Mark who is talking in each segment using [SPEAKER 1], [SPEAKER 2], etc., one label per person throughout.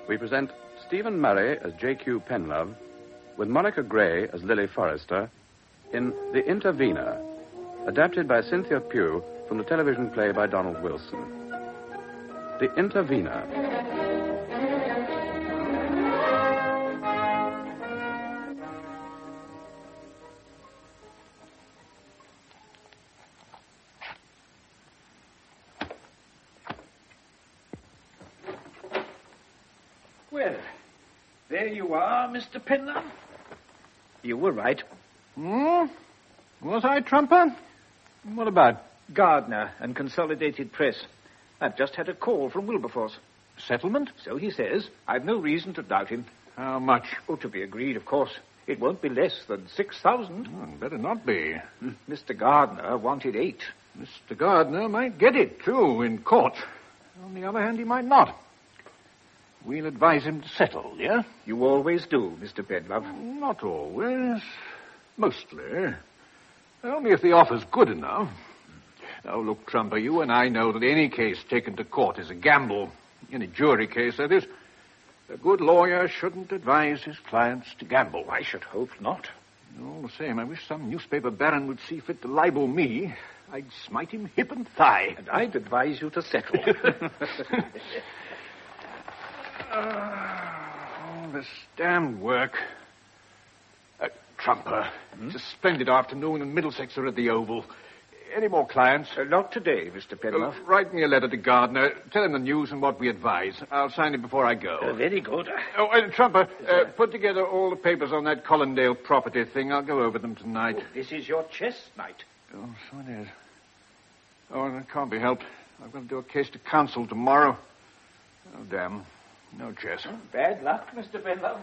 [SPEAKER 1] we present Stephen Murray as J.Q. Penlove, with Monica Gray as Lily Forrester, in The Intervener, adapted by Cynthia Pugh from the television play by Donald Wilson. The Intervener.
[SPEAKER 2] Well, there you are, Mr. Penlove. You were right.
[SPEAKER 3] Was I, Trumper? What about?
[SPEAKER 2] Gardner and Consolidated Press. I've just had a call from Wilberforce.
[SPEAKER 3] Settlement?
[SPEAKER 2] So he says. I've no reason to doubt him.
[SPEAKER 3] How much?
[SPEAKER 2] Oh, to be agreed, of course. It won't be less than 6,000.
[SPEAKER 3] Better not be.
[SPEAKER 2] Mr. Gardner wanted 8.
[SPEAKER 3] Mr. Gardner might get it, too, in court. On the other hand, he might not. We'll advise him to settle, yeah?
[SPEAKER 2] You always do, Mr. Penlove.
[SPEAKER 3] Not always. Mostly. Only if the offer's good enough. Now, look, Trumper, you and I know that any case taken to court is a gamble. Any jury case, that is. A good lawyer shouldn't advise his clients to gamble.
[SPEAKER 2] I should hope not.
[SPEAKER 3] All the same, I wish some newspaper baron would see fit to libel me. I'd smite him hip and thigh.
[SPEAKER 2] And I'd advise you to settle.
[SPEAKER 3] All this damned work. Trumper, it's a splendid afternoon, and Middlesex are at the Oval. Any more clients?
[SPEAKER 2] Not today, Mr. Penlove.
[SPEAKER 3] Write me a letter to Gardner. Tell him the news and what we advise. I'll sign it before I go.
[SPEAKER 2] Very good.
[SPEAKER 3] Trumper, put together all the papers on that Collindale property thing. I'll go over them tonight.
[SPEAKER 2] This is your chess night.
[SPEAKER 3] Oh, so it is. Oh, that can't be helped. I've got to do a case to counsel tomorrow. Oh, damn. No chess.
[SPEAKER 2] Bad luck, Mr. Penlove.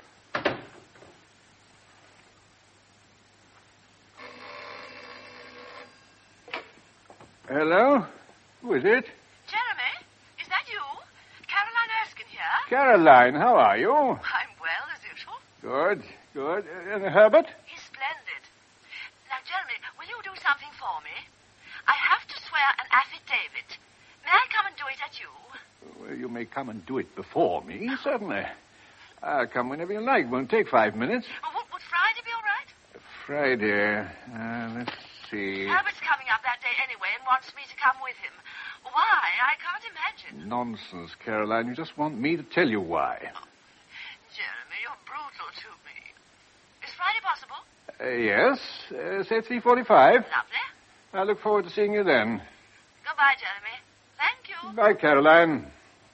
[SPEAKER 3] Hello? Who is it?
[SPEAKER 4] Jeremy, is that you? Caroline Erskine here.
[SPEAKER 3] Caroline, how are you?
[SPEAKER 4] I'm well, as usual.
[SPEAKER 3] Good, good. And Herbert?
[SPEAKER 4] He's splendid. Now, Jeremy, will you do something for me? I have to swear an affidavit. May I come and do it at you?
[SPEAKER 3] Well, you may come and do it before me, certainly. I'll come whenever you like. Won't take 5 minutes.
[SPEAKER 4] Would Friday be all right?
[SPEAKER 3] Friday. Let's see.
[SPEAKER 4] Herbert's coming up that day anyway and wants me to come with him. Why? I can't imagine.
[SPEAKER 3] Nonsense, Caroline. You just want me to tell you why.
[SPEAKER 4] Jeremy, you're brutal to me. Is Friday possible?
[SPEAKER 3] Yes. Say 3:45.
[SPEAKER 4] Lovely.
[SPEAKER 3] I look forward to seeing you then.
[SPEAKER 4] Goodbye, Jeremy. Thank you.
[SPEAKER 3] Bye, Caroline.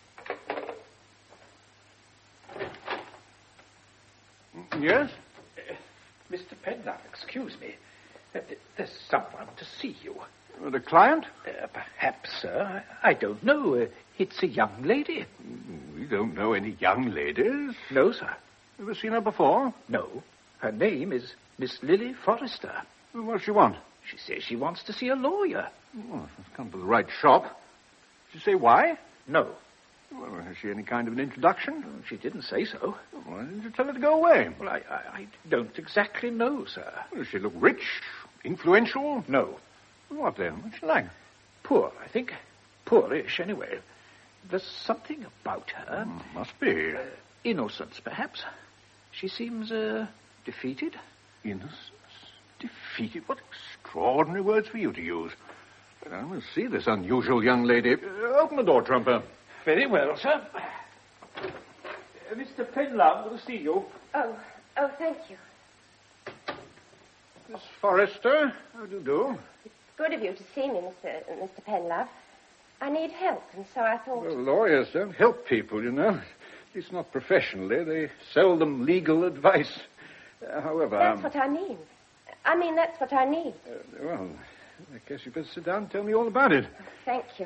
[SPEAKER 3] Yes?
[SPEAKER 2] Mr. Penlove, excuse me. There's someone to see you.
[SPEAKER 3] The client?
[SPEAKER 2] Perhaps, sir. I don't know. It's a young lady.
[SPEAKER 3] We don't know any young ladies.
[SPEAKER 2] No, sir.
[SPEAKER 3] Ever seen her before?
[SPEAKER 2] No. Her name is Miss Lily Forrester.
[SPEAKER 3] What does she want?
[SPEAKER 2] She says she wants to see a lawyer.
[SPEAKER 3] Oh, she's come to the right shop. Did she say why?
[SPEAKER 2] No.
[SPEAKER 3] Well, has she any kind of an introduction?
[SPEAKER 2] She didn't say so.
[SPEAKER 3] Why didn't you tell her to go away?
[SPEAKER 2] Well, I don't exactly know, sir.
[SPEAKER 3] Does she look rich? Influential?
[SPEAKER 2] No.
[SPEAKER 3] What then? What's she like?
[SPEAKER 2] Poor, I think. Poorish, anyway. There's something about her.
[SPEAKER 3] Must be.
[SPEAKER 2] Innocence, perhaps. She seems, defeated.
[SPEAKER 3] Innocence? Defeated? What extraordinary words for you to use. But I will see this unusual young lady. Open the door, Trumper.
[SPEAKER 2] Very well, sir. Mr. Penlove will see you.
[SPEAKER 5] Oh, thank you.
[SPEAKER 3] Miss Forrester, how do you do?
[SPEAKER 5] It's good of you to see me, Mr. Penlove. I need help, and so I thought...
[SPEAKER 3] Well, lawyers don't help people, you know. At least not professionally. They sell them legal advice. However...
[SPEAKER 5] That's what I mean. That's what I need.
[SPEAKER 3] Well, I guess you better sit down and tell me all about it.
[SPEAKER 5] Thank you.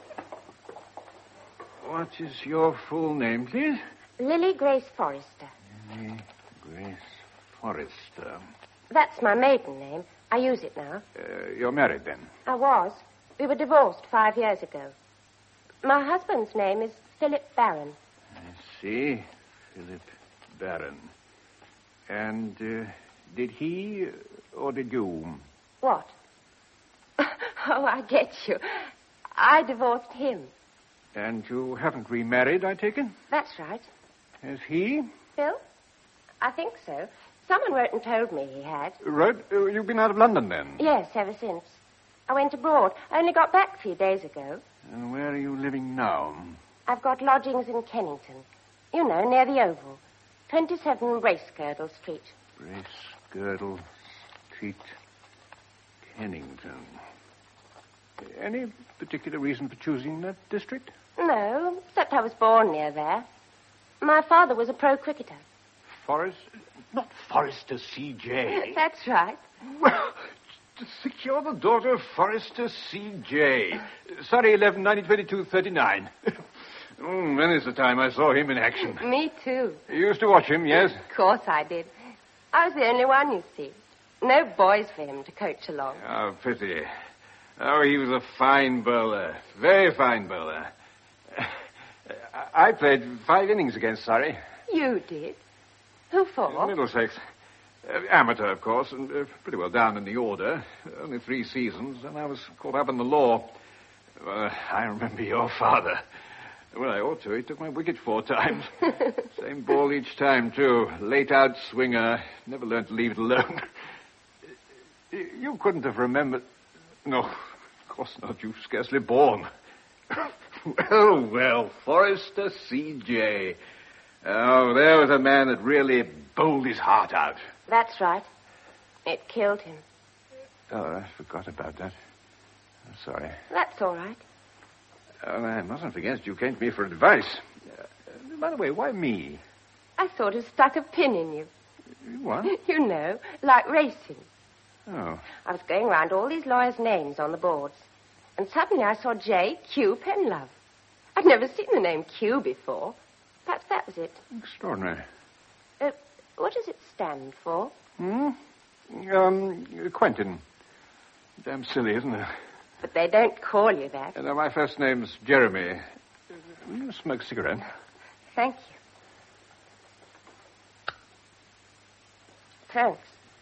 [SPEAKER 3] What is your full name, please?
[SPEAKER 5] Lily Grace Forrester.
[SPEAKER 3] Lily Grace Forrester.
[SPEAKER 5] That's my maiden name. I use it now.
[SPEAKER 3] You're married, then?
[SPEAKER 5] I was. We were divorced 5 years ago. My husband's name is Philip Barron.
[SPEAKER 3] I see. Philip Barron. And did he or did you?
[SPEAKER 5] What? Oh, I get you. I divorced him.
[SPEAKER 3] And you haven't remarried, I take it?
[SPEAKER 5] That's right.
[SPEAKER 3] Has he?
[SPEAKER 5] Phil? I think so. Someone wrote and told me he had.
[SPEAKER 3] Right. You've been out of London, then?
[SPEAKER 5] Yes, ever since. I went abroad. I only got back a few days ago.
[SPEAKER 3] And where are you living now?
[SPEAKER 5] I've got lodgings in Kennington. You know, near the Oval. 27 Bracegirdle Street.
[SPEAKER 3] Bracegirdle Street, Kennington. Any particular reason for choosing that district?
[SPEAKER 5] No, except I was born near there. My father was a pro cricketer.
[SPEAKER 3] Not Forrester C.J.
[SPEAKER 5] That's right.
[SPEAKER 3] Well, to think you're the daughter of Forrester C.J. Surrey 11, 1922, 39. Many's the time I saw him in action.
[SPEAKER 5] Me too.
[SPEAKER 3] You used to watch him, yes?
[SPEAKER 5] Of course I did. I was the only one, you see. No boys for him to coach along.
[SPEAKER 3] Oh, pity. Oh, he was a fine bowler. Very fine bowler. I played 5 innings against Surrey.
[SPEAKER 5] You did? Who for?
[SPEAKER 3] Middlesex. Amateur, of course, and pretty well down in the order. Only 3 seasons, and I was caught up in the law. I remember your father. Well, I ought to. He took my wicket 4 times. Same ball each time, too. Late-out swinger. Never learned to leave it alone. You couldn't have remembered... No, of course not. You were scarcely born. Well, Forrester C.J. Oh, there was a man that really bowled his heart out.
[SPEAKER 5] That's right. It killed him.
[SPEAKER 3] Oh, I forgot about that. I'm sorry.
[SPEAKER 5] That's all right.
[SPEAKER 3] Oh, I mustn't forget you came to me for advice. By the way, why me?
[SPEAKER 5] I sort of stuck a pin in you.
[SPEAKER 3] What?
[SPEAKER 5] You know, like racing.
[SPEAKER 3] Oh.
[SPEAKER 5] I was going round all these lawyers' names on the boards, and suddenly I saw J.Q. Penlove. I'd never seen the name Q before. Perhaps that was it.
[SPEAKER 3] Extraordinary.
[SPEAKER 5] What does it stand for?
[SPEAKER 3] Quentin. Damn silly, isn't it?
[SPEAKER 5] But they don't call you that.
[SPEAKER 3] My first name's Jeremy. Will you smoke a cigarette?
[SPEAKER 5] Thank you. Thanks.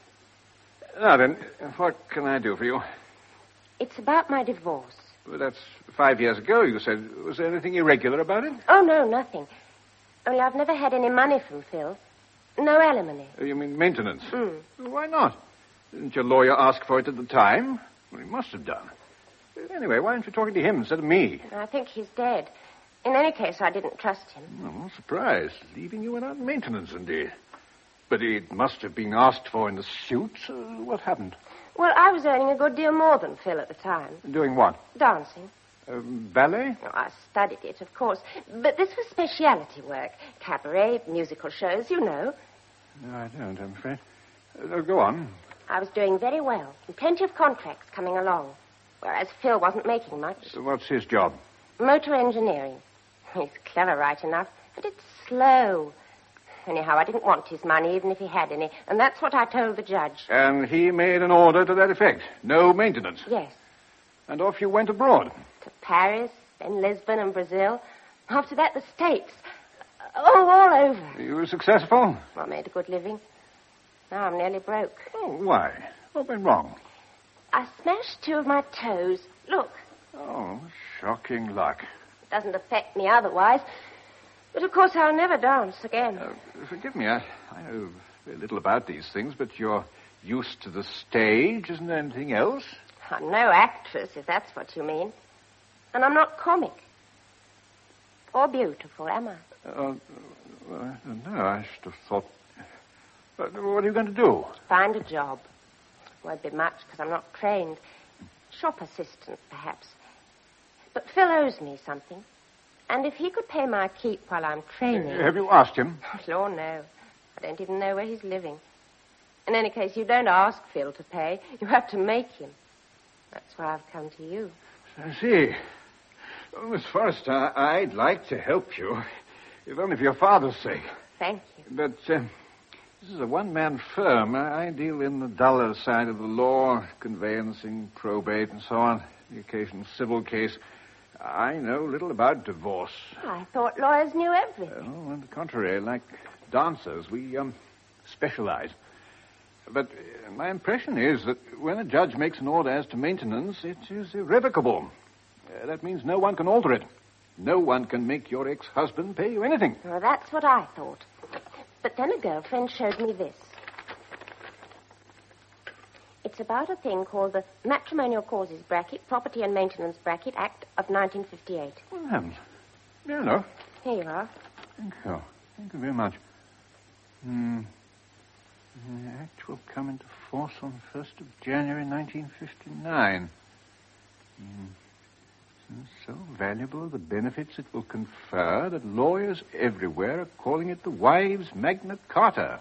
[SPEAKER 3] Now then, what can I do for you?
[SPEAKER 5] It's about my divorce.
[SPEAKER 3] Well, that's 5 years ago, you said. Was there anything irregular about it?
[SPEAKER 5] Oh, no, nothing. Only I've never had any money from Phil. No alimony.
[SPEAKER 3] You mean maintenance? Why not? Didn't your lawyer ask for it at the time? Well, he must have done. Anyway, why aren't you talking to him instead of me?
[SPEAKER 5] I think he's dead. In any case, I didn't trust him.
[SPEAKER 3] I'm surprised. Leaving you without maintenance, indeed. But it must have been asked for in the suit. What happened?
[SPEAKER 5] Well, I was earning a good deal more than Phil at the time.
[SPEAKER 3] Doing what?
[SPEAKER 5] Dancing.
[SPEAKER 3] Ballet?
[SPEAKER 5] Oh, I studied it, of course. But this was speciality work. Cabaret, musical shows, you know.
[SPEAKER 3] No, I don't, I'm afraid. Go on.
[SPEAKER 5] I was doing very well, and plenty of contracts coming along, whereas Phil wasn't making much.
[SPEAKER 3] What's his job?
[SPEAKER 5] Motor engineering. He's clever, right enough, but it's slow. Anyhow, I didn't want his money, even if he had any, and that's what I told the judge.
[SPEAKER 3] And he made an order to that effect? No maintenance?
[SPEAKER 5] Yes.
[SPEAKER 3] And off you went abroad?
[SPEAKER 5] To Paris, then Lisbon and Brazil. After that, the States. Oh, all over.
[SPEAKER 3] You were successful?
[SPEAKER 5] I made a good living. Now I'm nearly broke.
[SPEAKER 3] Oh, why? What went wrong?
[SPEAKER 5] I smashed 2 of my toes. Look.
[SPEAKER 3] Oh, shocking luck.
[SPEAKER 5] It doesn't affect me otherwise. But, of course, I'll never dance again.
[SPEAKER 3] Forgive me, I know very little about these things, but you're used to the stage. Isn't there anything else?
[SPEAKER 5] I'm no actress, if that's what you mean. And I'm not comic. Or beautiful, am I?
[SPEAKER 3] No, I should have thought... what are you going to do?
[SPEAKER 5] Find a job. Won't be much, because I'm not trained. Shop assistant, perhaps. But Phil owes me something. And if he could pay my keep while I'm training...
[SPEAKER 3] Have you asked him?
[SPEAKER 5] Oh, no. I don't even know where he's living. In any case, you don't ask Phil to pay. You have to make him. That's why I've come to you.
[SPEAKER 3] I see. Well, Miss Forrester, I'd like to help you, if only for your father's sake.
[SPEAKER 5] Thank you.
[SPEAKER 3] But this is a one-man firm. I deal in the duller side of the law, conveyancing, probate, and so on, the occasional civil case. I know little about divorce.
[SPEAKER 5] I thought lawyers knew everything.
[SPEAKER 3] Oh, on the contrary, like dancers, we specialize. But my impression is that when a judge makes an order as to maintenance, it is irrevocable. That means no one can alter it. no one can make your ex-husband pay you anything.
[SPEAKER 5] Well, that's what I thought. But then a girlfriend showed me this. It's about a thing called the Matrimonial Causes Bracket, Property and Maintenance Bracket Act of 1958.
[SPEAKER 3] Well, heavens. No.
[SPEAKER 5] Here you are.
[SPEAKER 3] Thank you. Thank you very much. The act will come into force on 1st of January 1959. So valuable are the benefits it will confer that lawyers everywhere are calling it the Wives' Magna Carta.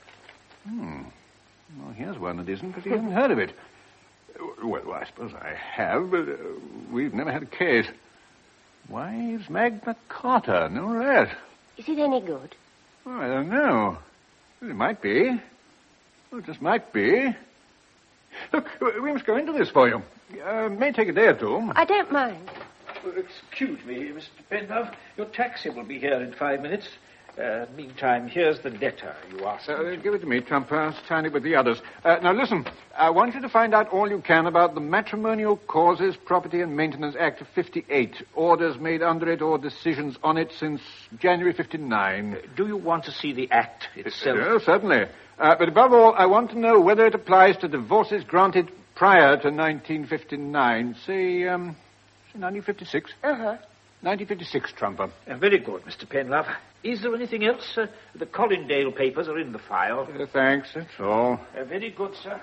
[SPEAKER 3] Well, here's one that isn't, because he hasn't heard of it. Well, I suppose I have, but we've never had a case. Wives' Magna Carta, no that.
[SPEAKER 5] Is it any good?
[SPEAKER 3] Oh, I don't know. It might be. Well, it just might be. Look, we must go into this for you. May take a day or two.
[SPEAKER 5] I don't mind.
[SPEAKER 2] Excuse me, Mr. Penlove. Your taxi will be here in 5 minutes. Meantime, here's the letter you asked me.
[SPEAKER 3] Give it to me, Trumper. I'll sign it with the others. Now, listen. I want you to find out all you can about the Matrimonial Causes, Property and Maintenance Act of 58. Orders made under it or decisions on it since January 59.
[SPEAKER 2] Do you want to see the act itself?
[SPEAKER 3] Certainly. But above all, I want to know whether it applies to divorces granted prior to 1959. Say 1956? 1956, Trumper.
[SPEAKER 2] Very good, Mr. Penlove. Is there anything else? The Collindale papers are in the file.
[SPEAKER 3] Thanks, that's all.
[SPEAKER 2] Very good, sir.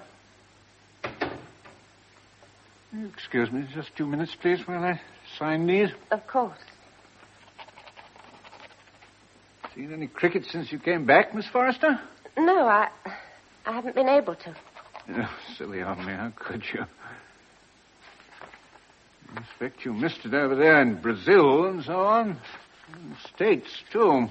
[SPEAKER 3] Excuse me just 2 minutes, please, while I sign these.
[SPEAKER 5] Of course.
[SPEAKER 3] Seen any cricket since you came back, Miss Forrester?
[SPEAKER 5] No, I haven't been able to.
[SPEAKER 3] Oh, silly of me, how could you? I expect you missed it over there in Brazil and so on. In the States, too.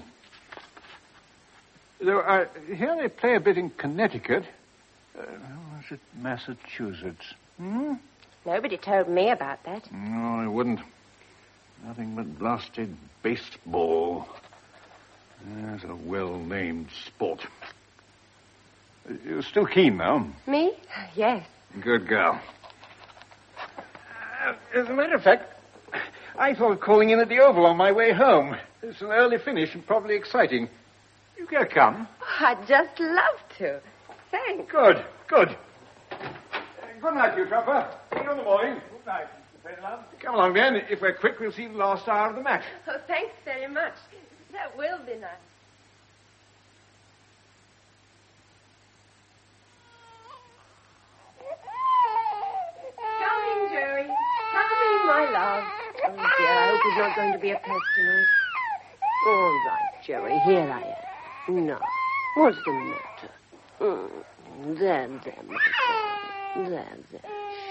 [SPEAKER 3] Though I hear they play a bit in Connecticut. Or was it Massachusetts?
[SPEAKER 5] Nobody told me about that.
[SPEAKER 3] No, I wouldn't. Nothing but blasted baseball. There's a well-named sport. You're still keen, though.
[SPEAKER 5] Me? Yes.
[SPEAKER 3] Good girl. As a matter of fact, I thought of calling in at the Oval on my way home. It's an early finish and probably exciting. You care to come?
[SPEAKER 5] I'd just love to. Thanks.
[SPEAKER 3] Good. Good night, you Trumper. See you in the morning.
[SPEAKER 2] Good night, Mr. Penlove.
[SPEAKER 3] Come along, then. If we're quick, we'll see the last hour of the match.
[SPEAKER 5] Oh, thanks very much. That will be nice. Come in, Joey. Come in, my love. Oh, dear, I hope he's not going to be a pest tonight. All right, Joey, here I am. Now, what's the matter? There, my darling. There.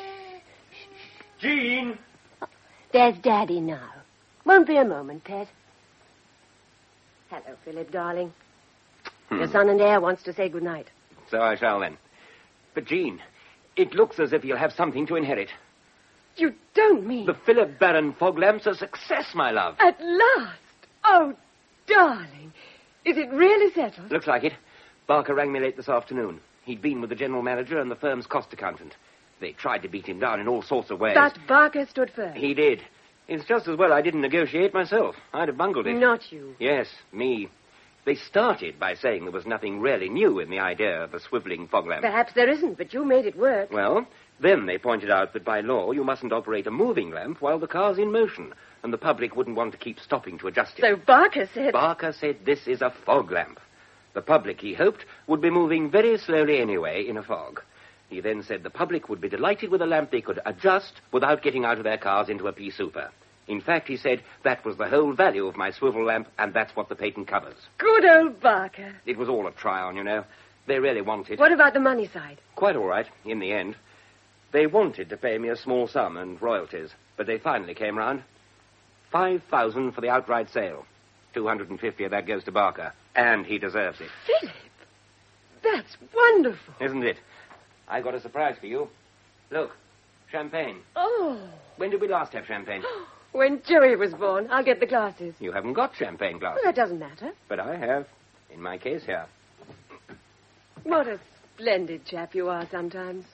[SPEAKER 2] Jean!
[SPEAKER 5] There's Daddy now. Won't be a moment, Pet. Hello, Philip, darling. Your son and heir wants to say goodnight.
[SPEAKER 6] So I shall, then. But, Jean, it looks as if you'll have something to inherit.
[SPEAKER 5] You don't mean...
[SPEAKER 6] The Philip Barron fog lamp's a success, my love.
[SPEAKER 5] At last! Oh, darling. Is it really settled?
[SPEAKER 6] Looks like it. Barker rang me late this afternoon. He'd been with the general manager and the firm's cost accountant. They tried to beat him down in all sorts of ways.
[SPEAKER 5] But Barker stood firm.
[SPEAKER 6] He did. It's just as well I didn't negotiate myself. I'd have bungled it.
[SPEAKER 5] Not you.
[SPEAKER 6] Yes, me. They started by saying there was nothing really new in the idea of a swiveling fog lamp.
[SPEAKER 5] Perhaps there isn't, but you made it work.
[SPEAKER 6] Well, then they pointed out that by law you mustn't operate a moving lamp while the car's in motion, and the public wouldn't want to keep stopping to adjust it.
[SPEAKER 5] So Barker said...
[SPEAKER 6] Barker said this is a fog lamp. The public, he hoped, would be moving very slowly anyway in a fog. He then said the public would be delighted with a lamp they could adjust without getting out of their cars into a pea souper. In fact, he said, that was the whole value of my swivel lamp, and that's what the patent covers.
[SPEAKER 5] Good old Barker.
[SPEAKER 6] It was all a try-on, you know. They really wanted...
[SPEAKER 5] What about the money side?
[SPEAKER 6] Quite all right, in the end. They wanted to pay me a small sum and royalties, but they finally came round. 5,000 for the outright sale. 250 of that goes to Barker, and he deserves it.
[SPEAKER 5] Philip, that's wonderful.
[SPEAKER 6] Isn't it? I've got a surprise for you. Look, champagne.
[SPEAKER 5] Oh.
[SPEAKER 6] When did we last have champagne?
[SPEAKER 5] When Joey was born. I'll get the glasses.
[SPEAKER 6] You haven't got champagne glasses.
[SPEAKER 5] Well, that doesn't matter.
[SPEAKER 6] But I have. In my case here.
[SPEAKER 5] What a splendid chap you are sometimes.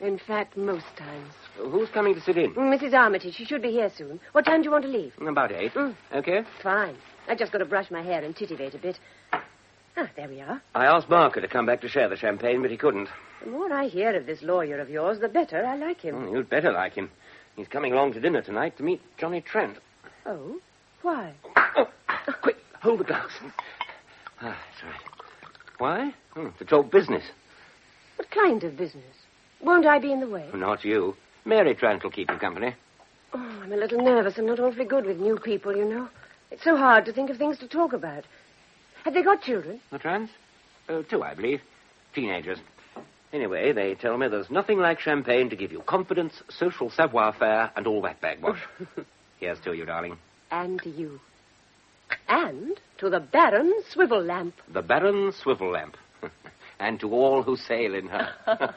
[SPEAKER 5] In fact, most times.
[SPEAKER 6] Who's coming to sit in?
[SPEAKER 5] Mrs. Armitage. She should be here soon. What time do you want to leave?
[SPEAKER 6] About 8. Okay.
[SPEAKER 5] Fine. I just got to brush my hair and titivate a bit. Ah, there we are.
[SPEAKER 6] I asked Barker to come back to share the champagne, but he couldn't.
[SPEAKER 5] The more I hear of this lawyer of yours, the better I like him.
[SPEAKER 6] You'd better like him. He's coming along to dinner tonight to meet Johnny Trent.
[SPEAKER 5] Oh? Why?
[SPEAKER 6] Oh, quick, hold the glass. That's right. Why? To talk business.
[SPEAKER 5] What kind of business? Won't I be in the way?
[SPEAKER 6] Not you. Mary Trent will keep you company.
[SPEAKER 5] Oh, I'm a little nervous. I'm not awfully good with new people, you know. It's so hard to think of things to talk about. Have they got children?
[SPEAKER 6] The Trents? 2, I believe. Teenagers. Anyway, they tell me there's nothing like champagne to give you confidence, social savoir-faire, and all that bagwash. Here's to you, darling.
[SPEAKER 5] And to you. And to the Baron Swivel Lamp.
[SPEAKER 6] The Baron Swivel Lamp. And to all who sail in her.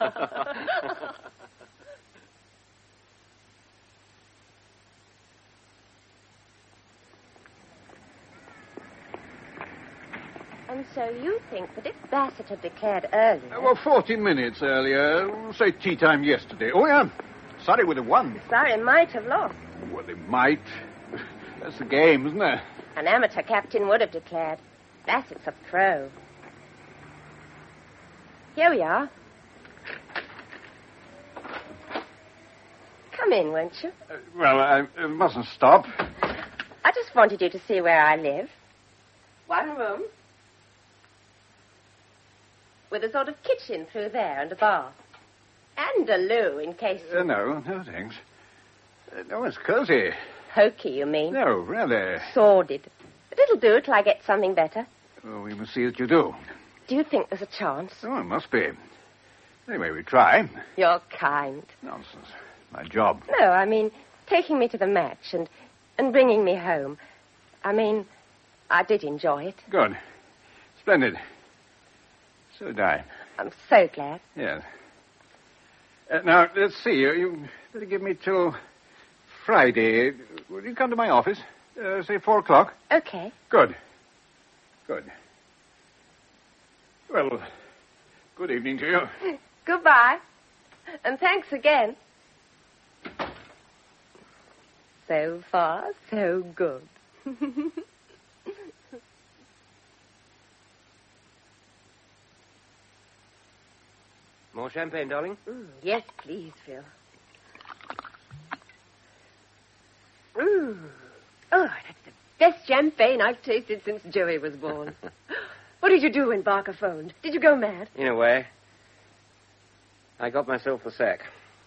[SPEAKER 5] And so you think that if Bassett had declared earlier...
[SPEAKER 3] Well, 40 minutes earlier. Say tea time yesterday. Oh, yeah. Surrey would have won.
[SPEAKER 5] Surrey might have lost.
[SPEAKER 3] Well, they might. That's the game, isn't it?
[SPEAKER 5] An amateur captain would have declared. Bassett's a pro. Here we are. Come in, won't you?
[SPEAKER 3] Well, I mustn't stop.
[SPEAKER 5] I just wanted you to see where I live. One room. With a sort of kitchen through there and a bar. And a loo in case...
[SPEAKER 3] No, thanks. No, it's cozy.
[SPEAKER 5] Hokey, you mean?
[SPEAKER 3] No, really.
[SPEAKER 5] Sordid. But it'll do till I get something better.
[SPEAKER 3] Well, we must see that you do.
[SPEAKER 5] Do you think there's a chance?
[SPEAKER 3] Oh, it must be. Anyway, we try.
[SPEAKER 5] You're kind.
[SPEAKER 3] Nonsense. My job.
[SPEAKER 5] No, I mean, taking me to the match and bringing me home. I mean, I did enjoy it.
[SPEAKER 3] Good. Splendid. So did I.
[SPEAKER 5] I'm so glad.
[SPEAKER 3] Yes. Now, let's see. You better give me till Friday. Will you come to my office? Say 4 o'clock?
[SPEAKER 5] Okay.
[SPEAKER 3] Good. Well, good evening to you.
[SPEAKER 5] Goodbye. And thanks again. So far, so good.
[SPEAKER 6] More champagne, darling?
[SPEAKER 5] Yes, please, Phil. Oh, that's the best champagne I've tasted since Joey was born. What did you do when Barker phoned? Did you go mad?
[SPEAKER 6] In a way. I got myself the sack.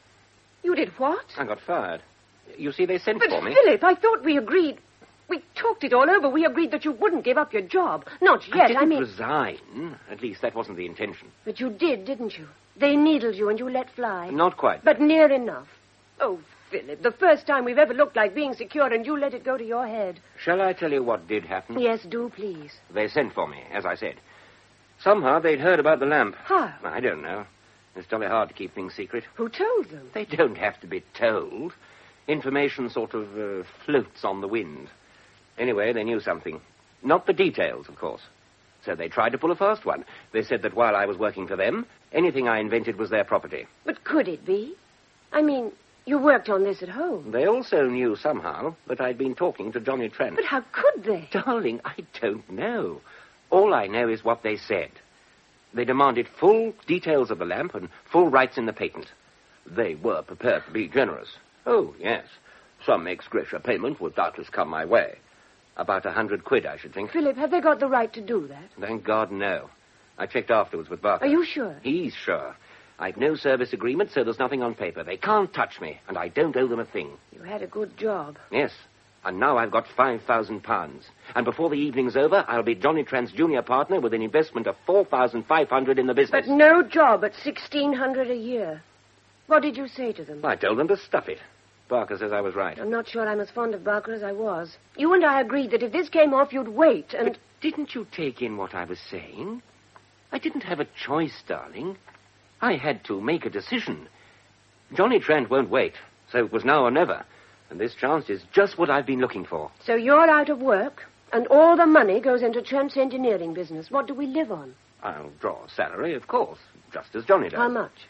[SPEAKER 5] You did what?
[SPEAKER 6] I got fired. You see, they sent
[SPEAKER 5] But
[SPEAKER 6] for me.
[SPEAKER 5] Philip, I thought we agreed. We talked it all over. We agreed that you wouldn't give up your job. Not yet,
[SPEAKER 6] I didn't resign. At least that wasn't the intention.
[SPEAKER 5] But you did, didn't you? They needled you and you let fly.
[SPEAKER 6] Not quite.
[SPEAKER 5] But near enough. Oh, Philip, the first time we've ever looked like being secure and you let it go to your head.
[SPEAKER 6] Shall I tell you what did happen?
[SPEAKER 5] Yes, do, please.
[SPEAKER 6] They sent for me, as I said. Somehow they'd heard about the lamp.
[SPEAKER 5] How?
[SPEAKER 6] I don't know. It's jolly hard to keep things secret.
[SPEAKER 5] Who told them?
[SPEAKER 6] They don't have to be told. Information sort of floats on the wind. Anyway, they knew something. Not the details, of course. So they tried to pull a fast one. They said that while I was working for them, anything I invented was their property.
[SPEAKER 5] But could it be? I mean, you worked on this at home.
[SPEAKER 6] They also knew somehow that I'd been talking to Johnny Trent.
[SPEAKER 5] But how could they?
[SPEAKER 6] Darling, I don't know. All I know is what they said. They demanded full details of the lamp and full rights in the patent. They were prepared to be generous. Oh, yes. Some ex gratia payment would doubtless come my way. About £100, I should think.
[SPEAKER 5] Philip, have they got the right to do that?
[SPEAKER 6] Thank God, no. I checked afterwards with Barker.
[SPEAKER 5] Are you sure?
[SPEAKER 6] He's sure. I've no service agreement, so there's nothing on paper. They can't touch me, and I don't owe them a thing.
[SPEAKER 5] You had a good job.
[SPEAKER 6] Yes. And now I've got £5,000. And before the evening's over, I'll be Johnny Trent's junior partner with an investment of $4,500 in the business.
[SPEAKER 5] But no job at $1,600 a year. What did you say to them?
[SPEAKER 6] I told them to stuff it. Barker says I was right.
[SPEAKER 5] I'm not sure I'm as fond of Barker as I was. You and I agreed that if this came off, you'd wait and...
[SPEAKER 6] But didn't you take in what I was saying? I didn't have a choice, darling. I had to make a decision. Johnny Trent won't wait, so it was now or never. And this chance is just what I've been looking for.
[SPEAKER 5] So you're out of work, and all the money goes into Trent's engineering business. What do we live on?
[SPEAKER 6] I'll draw a salary, of course, just as Johnny does.
[SPEAKER 5] How much?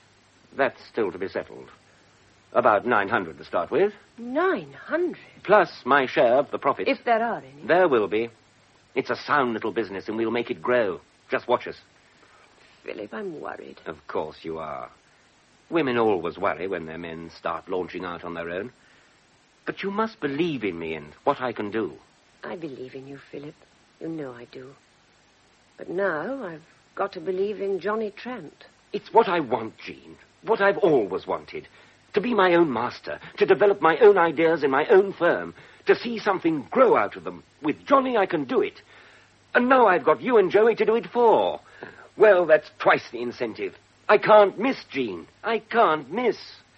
[SPEAKER 6] That's still to be settled. About 900 to start with.
[SPEAKER 5] 900?
[SPEAKER 6] Plus my share of the profits.
[SPEAKER 5] If there are any.
[SPEAKER 6] There will be. It's a sound little business, and we'll make it grow. Just watch us.
[SPEAKER 5] Philip, I'm worried.
[SPEAKER 6] Of course you are. Women always worry when their men start launching out on their own. But you must believe in me and what I can do.
[SPEAKER 5] I believe in you, Philip. You know I do. But now I've got to believe in Johnny Trant.
[SPEAKER 6] It's what I want, Jean. What I've always wanted. To be my own master. To develop my own ideas in my own firm. To see something grow out of them. With Johnny, I can do it. And now I've got you and Joey to do it for. Well, that's twice the incentive. I can't miss, Jean. I can't miss.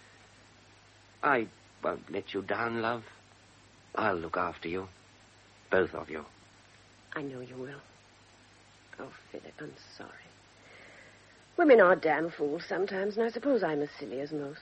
[SPEAKER 6] I won't let you down, love. I'll look after you. Both of you.
[SPEAKER 5] I know you will. Oh, Philip, I'm sorry. Women are damn fools sometimes, and I suppose I'm as silly as most.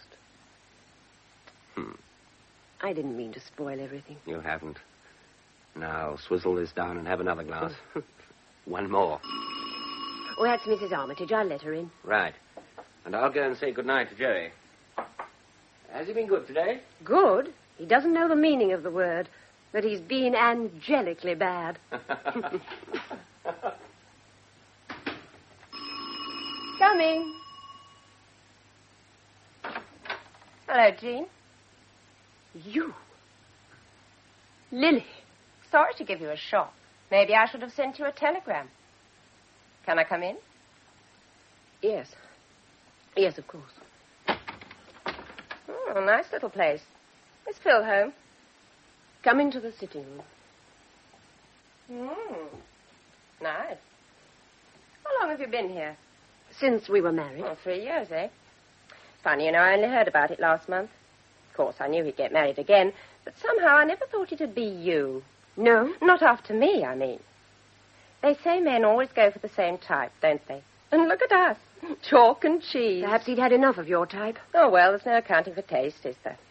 [SPEAKER 5] I didn't mean to spoil everything.
[SPEAKER 6] You haven't. Now, swizzle this down and have another glass. One more.
[SPEAKER 5] Oh, that's Mrs. Armitage. I'll let her in.
[SPEAKER 6] Right. And I'll go and say goodnight to Jerry. Has he been good today?
[SPEAKER 5] Good? He doesn't know the meaning of the word, but he's been angelically bad. Coming.
[SPEAKER 7] Hello, Jean.
[SPEAKER 5] You? Lily.
[SPEAKER 7] Sorry to give you a shock. Maybe I should have sent you a telegram. Can I come in?
[SPEAKER 5] Yes. Yes, of course.
[SPEAKER 7] Oh, nice little place. Is Phil home?
[SPEAKER 5] Come into the sitting room.
[SPEAKER 7] Nice. How long have you been here?
[SPEAKER 5] Since we were married.
[SPEAKER 7] Oh, 3 years, eh? Funny, you know, I only heard about it last month. Of course, I knew he'd get married again, but somehow I never thought it'd be you.
[SPEAKER 5] No?
[SPEAKER 7] Not after me, I mean. They say men always go for the same type, don't they? And look at us. Chalk and cheese.
[SPEAKER 5] Perhaps he'd had enough of your type.
[SPEAKER 7] Oh, well, there's no accounting for taste, is there?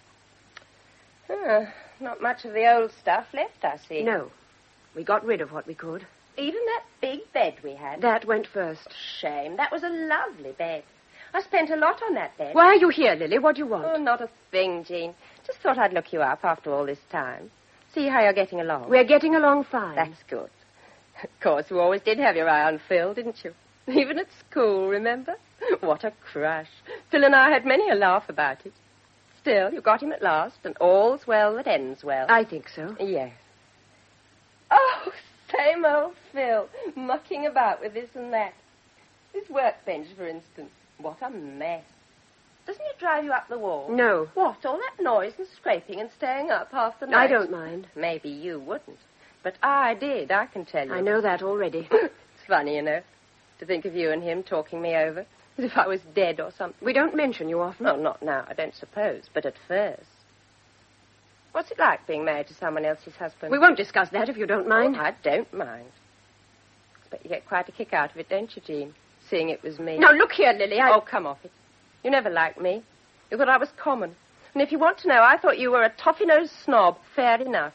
[SPEAKER 7] Not much of the old stuff left, I see.
[SPEAKER 5] No. We got rid of what we could.
[SPEAKER 7] Even that big bed we had.
[SPEAKER 5] That went first.
[SPEAKER 7] Shame. That was a lovely bed. I spent a lot on that bed.
[SPEAKER 5] Why are you here, Lily? What do you want?
[SPEAKER 7] Oh, not a thing, Jean. Just thought I'd look you up after all this time. See how you're getting along.
[SPEAKER 5] We're getting along fine.
[SPEAKER 7] That's good. Of course, you always did have your eye on Phil, didn't you? Even at school, remember? What a crush. Phil and I had many a laugh about it. Still, you got him at last, and all's well that ends well.
[SPEAKER 5] I think so.
[SPEAKER 7] Yes. Oh, same old Phil, mucking about with this and that. His workbench, for instance. What a mess. Doesn't it drive you up the wall?
[SPEAKER 5] No.
[SPEAKER 7] What, all that noise and scraping and staying up half the night?
[SPEAKER 5] I don't mind.
[SPEAKER 7] Maybe you wouldn't. But I did, I can tell you.
[SPEAKER 5] I know that already.
[SPEAKER 7] It's funny, you know, to think of you and him talking me over, as if I was dead or something.
[SPEAKER 5] We don't mention you often.
[SPEAKER 7] No, not now, I don't suppose, but at first. What's it like being married to someone else's husband?
[SPEAKER 5] We won't discuss that if you don't mind.
[SPEAKER 7] Oh, I don't mind. Expect you get quite a kick out of it, don't you, Jean? Seeing it was me.
[SPEAKER 5] Now, look here, Lily,
[SPEAKER 7] Oh, come off it. You never liked me. You thought I was common. And if you want to know, I thought you were a toffee-nosed snob. Fair enough.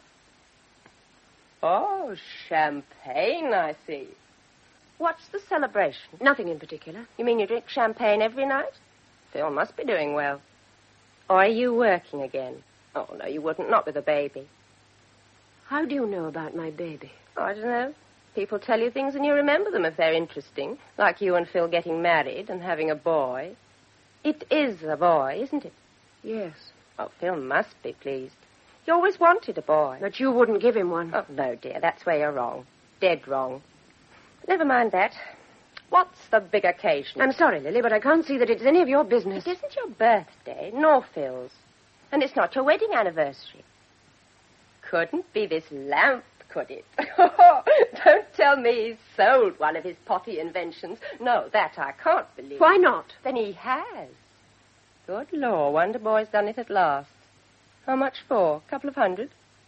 [SPEAKER 7] Oh, champagne, I see. What's the celebration?
[SPEAKER 5] Nothing in particular.
[SPEAKER 7] You mean you drink champagne every night? Phil must be doing well. Or are you working again? Oh, no, you wouldn't. Not with a baby.
[SPEAKER 5] How do you know about my baby?
[SPEAKER 7] Oh, I don't know. People tell you things and you remember them if they're interesting. Like you and Phil getting married and having a boy. It is a boy, isn't it?
[SPEAKER 5] Yes.
[SPEAKER 7] Oh, Phil must be pleased. You always wanted a boy.
[SPEAKER 5] But you wouldn't give him one.
[SPEAKER 7] Oh, no, dear. That's where you're wrong. Dead wrong. Never mind that. What's the big occasion?
[SPEAKER 5] I'm sorry, Lily, but I can't see that it's any of your business.
[SPEAKER 7] It isn't your birthday, nor Phil's. And it's not your wedding anniversary. Couldn't be this lamp, could it? Don't tell me he's sold one of his potty inventions. No, that I can't believe.
[SPEAKER 5] Why not?
[SPEAKER 7] Then he has. Good law, Wonder Boy's done it at last. How much for? A couple of $100?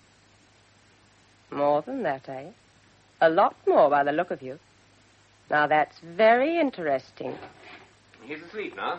[SPEAKER 7] More than that, eh? A lot more by the look of you. Now, that's very interesting.
[SPEAKER 6] He's asleep now.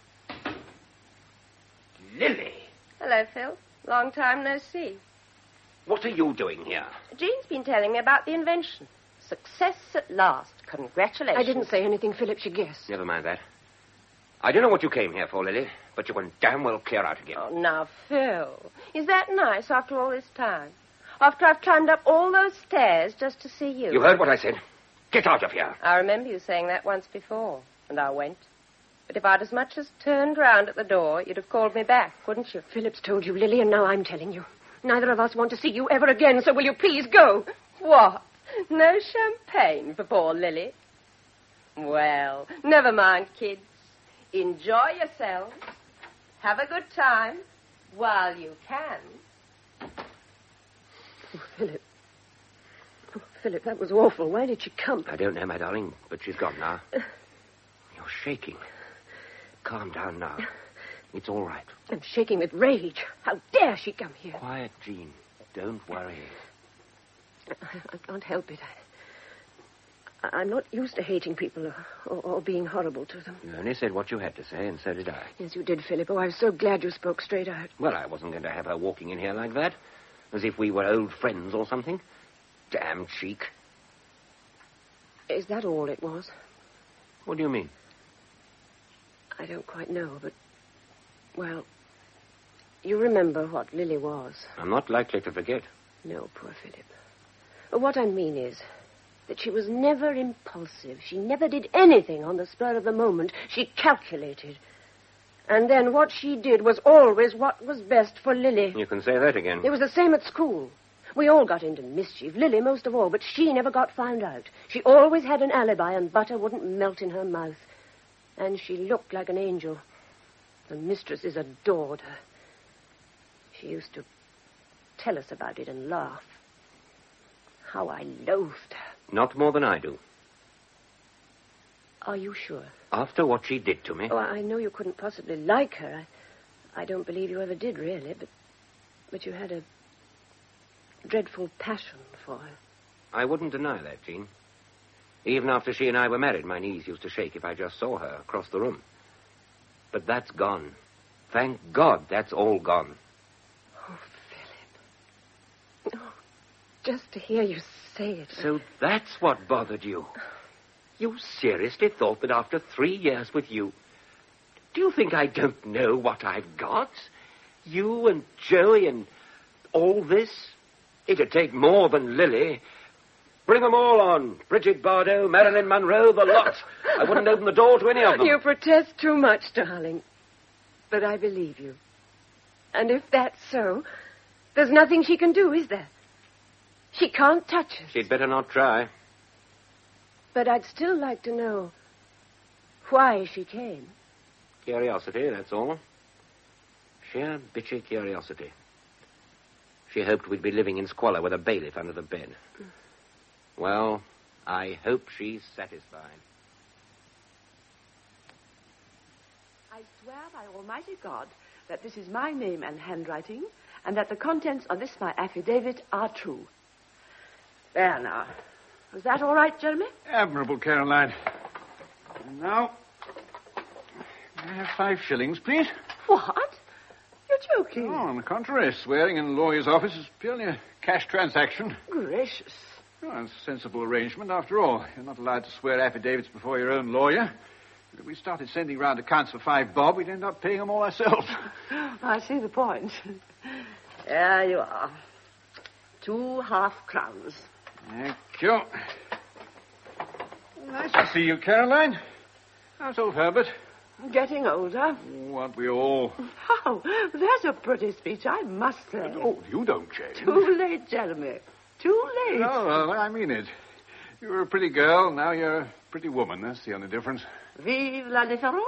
[SPEAKER 6] Lily!
[SPEAKER 7] Hello, Phil. Long time no see.
[SPEAKER 6] What are you doing here?
[SPEAKER 7] Jean's been telling me about the invention. Success at last. Congratulations.
[SPEAKER 5] I didn't say anything, Philip. She guessed.
[SPEAKER 6] Never mind that. I don't know what you came here for, Lily, but you can damn well clear out again.
[SPEAKER 7] Oh, now, Phil, is that nice after all this time? After I've climbed up all those stairs just to see you?
[SPEAKER 6] You heard what I said. Get out of here.
[SPEAKER 7] I remember you saying that once before, and I went. But if I'd as much as turned round at the door, you'd have called me back, wouldn't you?
[SPEAKER 5] Philip's told you, Lily, and now I'm telling you. Neither of us want to see you ever again, so will you please go?
[SPEAKER 7] What? No champagne for poor Lily? Well, never mind, kids. Enjoy yourselves. Have a good time while you can.
[SPEAKER 5] Oh, Philip. Oh, Philip, that was awful. Why did she come?
[SPEAKER 6] I don't know, my darling, but she's gone now. You're shaking. Calm down now. It's all right.
[SPEAKER 5] I'm shaking with rage. How dare she come here?
[SPEAKER 6] Quiet, Jean. Don't worry.
[SPEAKER 5] I can't help it. I'm not used to hating people or being horrible to them.
[SPEAKER 6] You only said what you had to say, and so did I.
[SPEAKER 5] Yes, you did, Philip. Oh, I was so glad you spoke straight out.
[SPEAKER 6] Well, I wasn't going to have her walking in here like that, as if we were old friends or something. Damn cheek.
[SPEAKER 5] Is that all it was?
[SPEAKER 6] What do you mean?
[SPEAKER 5] I don't quite know, but... Well, you remember what Lily was.
[SPEAKER 6] I'm not likely to forget.
[SPEAKER 5] No, poor Philip. What I mean is that she was never impulsive. She never did anything on the spur of the moment. She calculated. And then what she did was always what was best for Lily.
[SPEAKER 6] You can say that again.
[SPEAKER 5] It was the same at school. We all got into mischief, Lily most of all, but she never got found out. She always had an alibi, and butter wouldn't melt in her mouth. And she looked like an angel. The mistresses adored her. She used to tell us about it and laugh. How I loathed her.
[SPEAKER 6] Not more than I do.
[SPEAKER 5] Are you sure?
[SPEAKER 6] After what she did to me.
[SPEAKER 5] Oh, I know you couldn't possibly like her. I don't believe you ever did, really, but you had a dreadful passion for her.
[SPEAKER 6] I wouldn't deny that, Jean. Even after she and I were married, my knees used to shake if I just saw her across the room. But that's gone. Thank God that's all gone.
[SPEAKER 5] Oh, Philip. Oh, just to hear you say it.
[SPEAKER 6] So that's what bothered you. You seriously thought that after 3 years with you... Do you think I don't know what I've got? You and Joey and all this? It'd take more than Lily. Bring them all on. Bridget Bardot, Marilyn Monroe, the lot. I wouldn't open the door to any of them.
[SPEAKER 5] You protest too much, darling. But I believe you. And if that's so, there's nothing she can do, is there? She can't touch us.
[SPEAKER 6] She'd better not try.
[SPEAKER 5] But I'd still like to know why she came.
[SPEAKER 6] Curiosity, that's all. Sheer bitchy curiosity. She hoped we'd be living in squalor with a bailiff under the bed. Well, I hope she's satisfied.
[SPEAKER 8] I swear by Almighty God that this is my name and handwriting, and that the contents of this my affidavit are true. There now. Is that all right, Jeremy?
[SPEAKER 3] Admirable, Caroline. And now, may I have 5 shillings, please?
[SPEAKER 8] What? You're joking.
[SPEAKER 3] Oh, on the contrary, swearing in a lawyer's office is purely a cash transaction.
[SPEAKER 8] Gracious.
[SPEAKER 3] Oh, it's a sensible arrangement, after all. You're not allowed to swear affidavits before your own lawyer. But if we started sending round accounts for 5 bob, we'd end up paying them all ourselves.
[SPEAKER 8] I see the point. There you are. 2 half-crowns.
[SPEAKER 3] Thank you. Nice to see you, Caroline. How's old Herbert?
[SPEAKER 8] Getting older.
[SPEAKER 3] Oh, aren't we all?
[SPEAKER 8] Oh, that's a pretty speech, I must say.
[SPEAKER 3] Oh, you don't change.
[SPEAKER 8] Too late, Jeremy. Too late.
[SPEAKER 3] No, I mean it. You were a pretty girl, now you're a pretty woman. That's the only difference.
[SPEAKER 8] Vive la différence?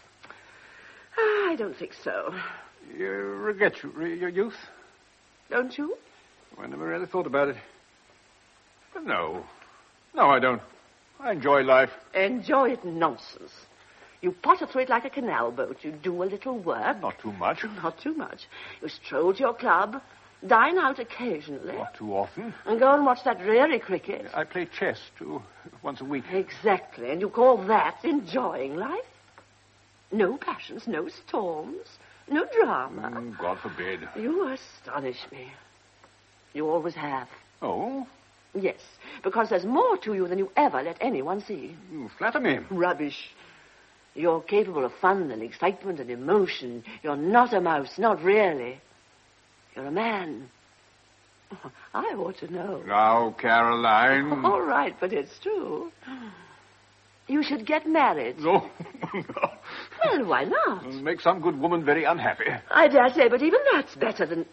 [SPEAKER 8] I don't think so.
[SPEAKER 3] You regret your youth?
[SPEAKER 8] Don't you?
[SPEAKER 3] I never really thought about it. But no. No, I don't. I enjoy life.
[SPEAKER 8] Enjoy it, nonsense. You potter through it like a canal boat. You do a little work.
[SPEAKER 3] Not too much.
[SPEAKER 8] Not too much. You stroll to your club, dine out occasionally.
[SPEAKER 3] Not too often.
[SPEAKER 8] And go and watch that dreary cricket.
[SPEAKER 3] I play chess, too, once a week.
[SPEAKER 8] Exactly. And you call that enjoying life? No passions, no storms, no drama.
[SPEAKER 3] God forbid.
[SPEAKER 8] You astonish me. You always have.
[SPEAKER 3] Oh?
[SPEAKER 8] Yes, because there's more to you than you ever let anyone see.
[SPEAKER 3] You flatter me.
[SPEAKER 8] Rubbish. You're capable of fun and excitement and emotion. You're not a mouse, not really. You're a man. I ought to know.
[SPEAKER 3] Now, Caroline.
[SPEAKER 8] All right, but it's true. You should get married.
[SPEAKER 3] No.
[SPEAKER 8] Well, why not?
[SPEAKER 3] It'll make some good woman very unhappy.
[SPEAKER 8] I dare say, but even that's better than...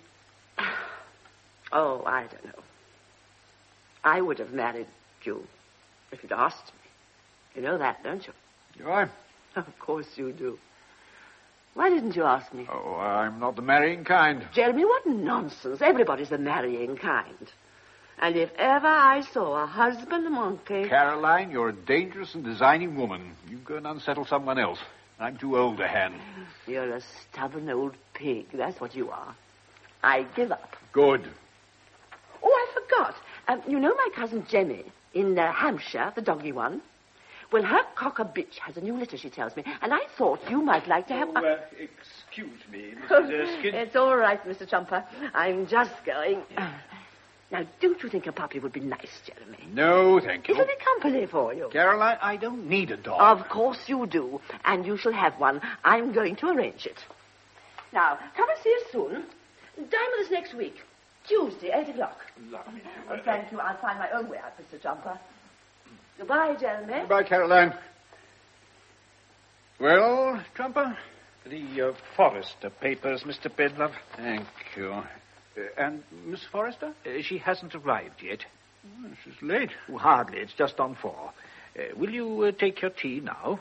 [SPEAKER 8] Oh, I don't know. I would have married you if you'd asked me. You know that, don't you?
[SPEAKER 3] Do I?
[SPEAKER 8] Of course you do. Why didn't you ask me?
[SPEAKER 3] Oh, I'm not the marrying kind.
[SPEAKER 8] Jeremy, what nonsense. Everybody's the marrying kind. And if ever I saw a husband monkey...
[SPEAKER 3] Caroline, you're a dangerous and designing woman. You go and unsettle someone else. I'm too old to hand.
[SPEAKER 8] You're a stubborn old pig. That's what you are. I give up.
[SPEAKER 3] Good.
[SPEAKER 8] Oh, I forgot. You know my cousin Jemmy in Hampshire, the doggy one? Well, her cocker bitch has a new litter, she tells me, and I thought you might like to have...
[SPEAKER 2] Excuse me, Mrs. Erskine.
[SPEAKER 8] It's all right, Mr. Trumper. I'm just going... Now, don't you think a puppy would be nice, Jeremy?
[SPEAKER 3] No, thank you.
[SPEAKER 8] It'll be company for you.
[SPEAKER 3] Caroline, I don't need a dog.
[SPEAKER 8] Of course you do, and you shall have one. I'm going to arrange it. Now, come and see us soon. Dine with us next week. Tuesday, 8 o'clock.
[SPEAKER 2] Lovely.
[SPEAKER 8] Oh, thank you. I'll find my own way out, Mr. Trumper. Goodbye, Jeremy.
[SPEAKER 3] Goodbye, Caroline. Well, Trumper?
[SPEAKER 2] The Forrester papers, Mr. Bedlove.
[SPEAKER 3] Thank you. And Miss Forrester?
[SPEAKER 2] She hasn't arrived yet.
[SPEAKER 3] She's late.
[SPEAKER 2] Oh, hardly. It's just on 4. Will you take your tea now?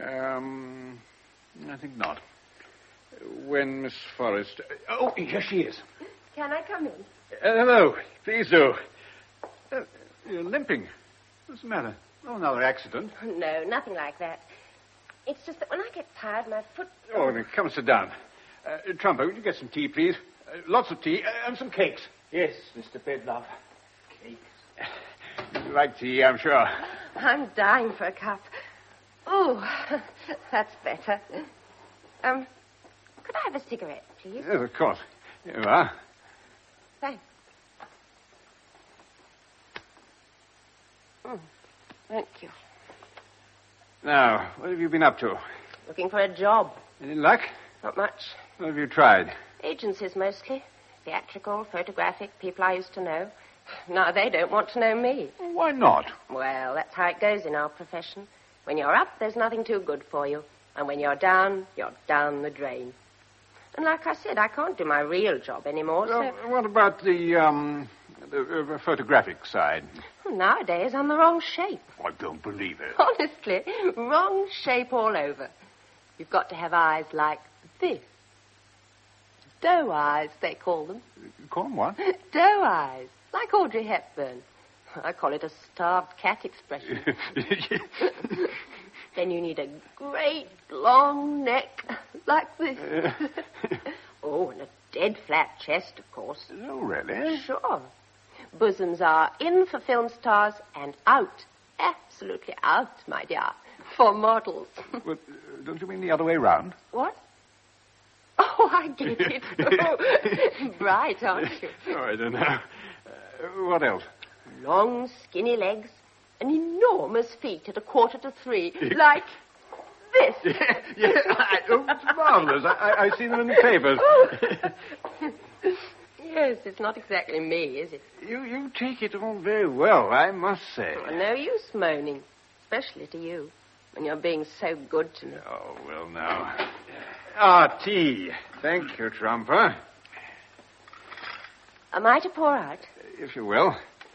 [SPEAKER 3] I think not. When Miss Forrester... Oh, here she is.
[SPEAKER 7] Can I come in?
[SPEAKER 3] Hello. Please do. You're limping. What's the matter? Oh, another accident.
[SPEAKER 7] No, nothing like that. It's just that when I get tired, my foot...
[SPEAKER 3] Oh, then come sit down. Trumper, would you get some tea, please? Lots of tea and some cakes.
[SPEAKER 2] Yes, Mr. Bedlove. Cakes.
[SPEAKER 3] You like tea, I'm sure.
[SPEAKER 7] I'm dying for a cup. Oh, that's better. Could I have a cigarette, please?
[SPEAKER 3] Yes, of course. Here you are.
[SPEAKER 7] Thanks. Thank you.
[SPEAKER 3] Now, what have you been up to?
[SPEAKER 7] Looking for a job.
[SPEAKER 3] Any luck?
[SPEAKER 7] Not much.
[SPEAKER 3] What have you tried?
[SPEAKER 7] Agencies mostly. Theatrical, photographic, people I used to know. Now they don't want to know me.
[SPEAKER 3] Why not?
[SPEAKER 7] Well, that's how it goes in our profession. When you're up, there's nothing too good for you. And when you're down the drain. And like I said, I can't do my real job anymore, so...
[SPEAKER 3] What about the photographic side?
[SPEAKER 7] Nowadays, I'm the wrong shape.
[SPEAKER 3] I don't believe it.
[SPEAKER 7] Honestly, wrong shape all over. You've got to have eyes like this. Doe eyes, they call them.
[SPEAKER 3] Call them what?
[SPEAKER 7] Doe eyes, like Audrey Hepburn. I call it a starved cat expression. Then you need a great long neck, like this. Oh, and a dead flat chest, of course.
[SPEAKER 3] Oh, really?
[SPEAKER 7] Sure. Bosoms are in for film stars and out, absolutely out, my dear, for models.
[SPEAKER 3] Well, don't you mean the other way round?
[SPEAKER 7] What? Oh, I get it. Oh, bright, aren't you?
[SPEAKER 3] Oh, I don't know. What else?
[SPEAKER 7] Long, skinny legs and enormous feet at 2:45, like this.
[SPEAKER 3] It's marvelous. I see them in the papers.
[SPEAKER 7] Oh. Yes, it's not exactly me, is it?
[SPEAKER 3] You take it all very well, I must say.
[SPEAKER 7] Oh, no use moaning, especially to you, when you're being so good to me.
[SPEAKER 3] Oh, well, now. Ah, tea. Thank you, Trumper.
[SPEAKER 7] Am I to pour out?
[SPEAKER 3] If you will.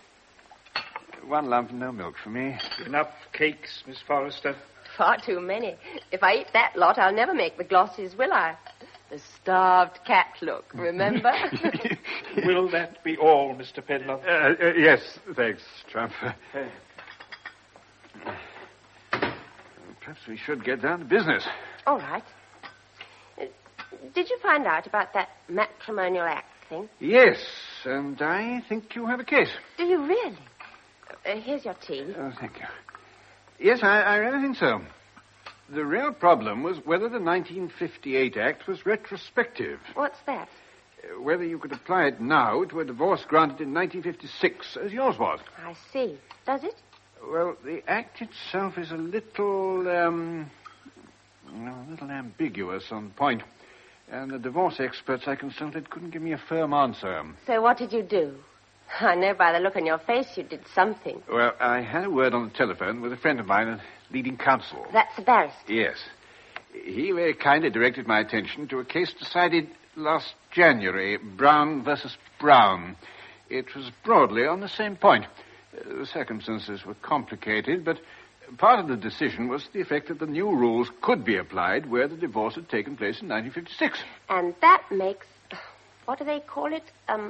[SPEAKER 3] 1 lump and no milk for me.
[SPEAKER 2] Enough cakes, Miss Forrester?
[SPEAKER 7] Far too many. If I eat that lot, I'll never make the glossies, will I? The starved cat look, remember?
[SPEAKER 2] Will that be all, Mr. Penlove?
[SPEAKER 3] Yes, thanks, Trumper. Perhaps we should get down to business.
[SPEAKER 7] All right. Did you find out about that matrimonial act thing?
[SPEAKER 3] Yes, and I think you have a case.
[SPEAKER 7] Do you really? Here's your tea.
[SPEAKER 3] Oh, thank you. Yes, I really think so. The real problem was whether the 1958 Act was retrospective.
[SPEAKER 7] What's that?
[SPEAKER 3] Whether you could apply it now to a divorce granted in 1956, as yours was.
[SPEAKER 7] I see. Does it?
[SPEAKER 3] Well, the Act itself is a little, a little ambiguous on point. And the divorce experts I consulted couldn't give me a firm answer.
[SPEAKER 7] So what did you do? I know by the look on your face you did something.
[SPEAKER 3] Well, I had a word on the telephone with a friend of mine, a leading counsel.
[SPEAKER 7] That's the barrister.
[SPEAKER 3] Yes. He very kindly directed my attention to a case decided last January, Brown versus Brown. It was broadly on the same point. The circumstances were complicated, but part of the decision was the effect that the new rules could be applied where the divorce had taken place in 1956.
[SPEAKER 7] And that makes, what do they call it?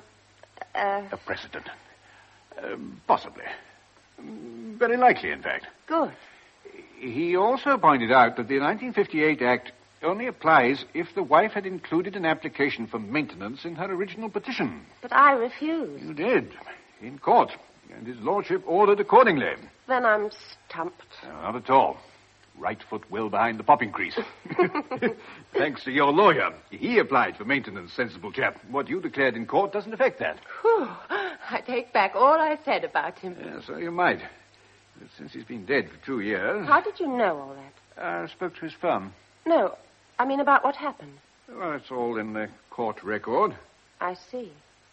[SPEAKER 3] A precedent. Possibly. Very likely, in fact.
[SPEAKER 7] Good.
[SPEAKER 3] He also pointed out that the 1958 Act only applies if the wife had included an application for maintenance in her original petition.
[SPEAKER 7] But I refused.
[SPEAKER 3] You did, in court, and his lordship ordered accordingly.
[SPEAKER 7] Then I'm stumped.
[SPEAKER 3] No, not at all. Right foot well behind the popping crease. Thanks to your lawyer. He applied for maintenance, sensible chap. What you declared in court doesn't affect that.
[SPEAKER 7] Whew. I take back all I said about him.
[SPEAKER 3] Yeah, so you might. But since he's been dead for 2 years...
[SPEAKER 7] How did you know all that?
[SPEAKER 3] I spoke to his firm.
[SPEAKER 7] No, I mean about what happened.
[SPEAKER 3] Well, it's all in the court record.
[SPEAKER 7] I see.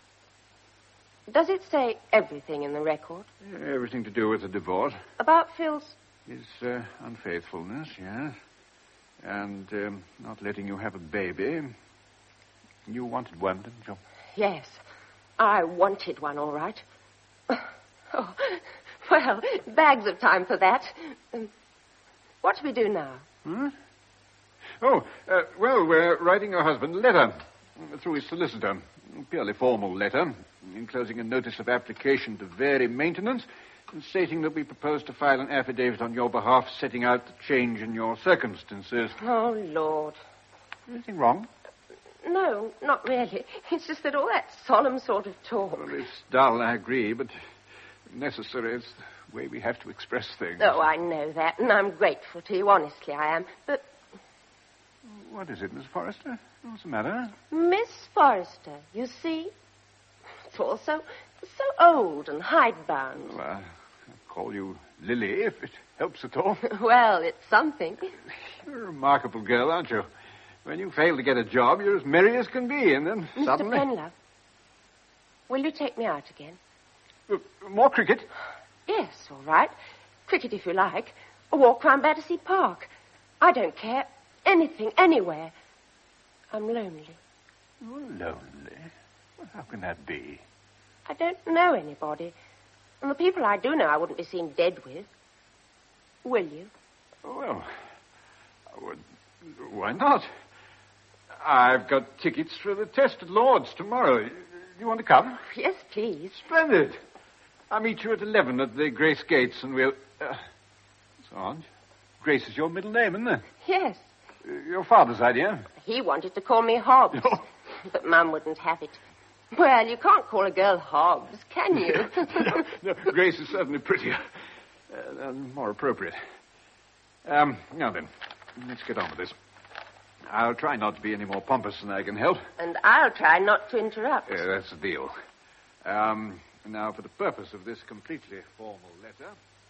[SPEAKER 7] Does it say everything in the record?
[SPEAKER 3] Everything to do with the divorce.
[SPEAKER 7] About Phil's...
[SPEAKER 3] His unfaithfulness, yes. And not letting you have a baby. You wanted one, didn't you?
[SPEAKER 7] Yes, I wanted one, all right. Oh, well, bags of time for that. What do we do now?
[SPEAKER 3] Hmm? Oh, well, we're writing your husband a letter through his solicitor. A purely formal letter, enclosing a notice of application to vary maintenance and stating that we propose to file an affidavit on your behalf setting out the change in your circumstances.
[SPEAKER 7] Oh, Lord.
[SPEAKER 3] Anything wrong?
[SPEAKER 7] No, not really. It's just that all that solemn sort of talk.
[SPEAKER 3] Well, it's dull, I agree, but necessary. It's the way we have to express things.
[SPEAKER 7] Oh, I know that, and I'm grateful to you, honestly I am. But...
[SPEAKER 3] What is it, Miss Forrester? What's the matter?
[SPEAKER 7] Miss Forrester, you see? It's all so old and hidebound.
[SPEAKER 3] Well, I'll call you Lily if it helps at all.
[SPEAKER 7] Well, it's something.
[SPEAKER 3] You're a remarkable girl, aren't you? When you fail to get a job, you're as merry as can be, and then suddenly...
[SPEAKER 7] Mr. Penlove, will you take me out again?
[SPEAKER 3] More cricket?
[SPEAKER 7] Yes, all right. Cricket if you like. A walk round Battersea Park. I don't care. Anything, anywhere. I'm lonely.
[SPEAKER 3] You're lonely? Well, how can that be?
[SPEAKER 7] I don't know anybody. And the people I do know I wouldn't be seen dead with. Will you?
[SPEAKER 3] Well, why not? I've got tickets for the test at Lord's tomorrow. You want to come?
[SPEAKER 7] Yes, please.
[SPEAKER 3] Splendid. I'll meet you at 11 at the Grace Gates, and we'll... It's odd. Grace is your middle name, isn't it?
[SPEAKER 7] Yes.
[SPEAKER 3] Your father's idea?
[SPEAKER 7] He wanted to call me Hobbs.
[SPEAKER 3] Oh.
[SPEAKER 7] But Mum wouldn't have it. Well, you can't call a girl Hobbs, can you?
[SPEAKER 3] No, Grace is certainly prettier. And more appropriate. Now then, let's get on with this. I'll try not to be any more pompous than I can help.
[SPEAKER 7] And I'll try not to interrupt.
[SPEAKER 3] That's the deal. Now, for the purpose of this completely formal letter...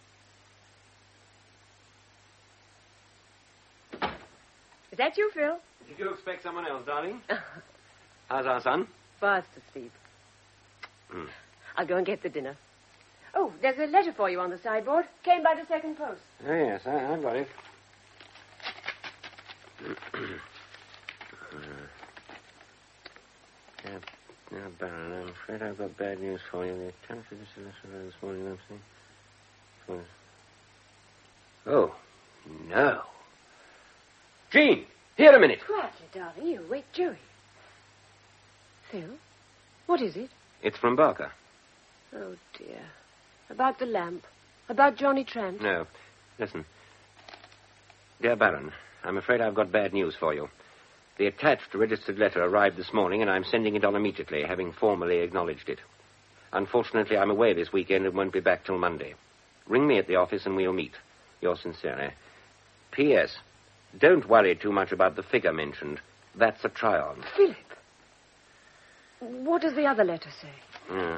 [SPEAKER 5] Is that you, Phil?
[SPEAKER 6] Did you expect someone else, darling? How's our son?
[SPEAKER 5] Fast asleep. I'll go and get the dinner. Oh, there's a letter for you on the sideboard. Came by the second post.
[SPEAKER 6] Oh, yes, I've got it. Now, Baron, I'm afraid I've got bad news for you. The tenant of this solicitor this morning, I'm saying. Oh, no. Jean, here a minute.
[SPEAKER 5] Quietly, darling. You wake Joey. Phil, what is it?
[SPEAKER 6] It's from Barker.
[SPEAKER 5] Oh, dear. About the lamp. About Johnny Trent.
[SPEAKER 6] No. Listen. Dear Baron, I'm afraid I've got bad news for you. The attached registered letter arrived this morning, and I'm sending it on immediately, having formally acknowledged it. Unfortunately, I'm away this weekend and won't be back till Monday. Ring me at the office and we'll meet. Yours sincerely. P.S. Don't worry too much about the figure mentioned. That's a try-on.
[SPEAKER 5] Philip. What does the other letter say?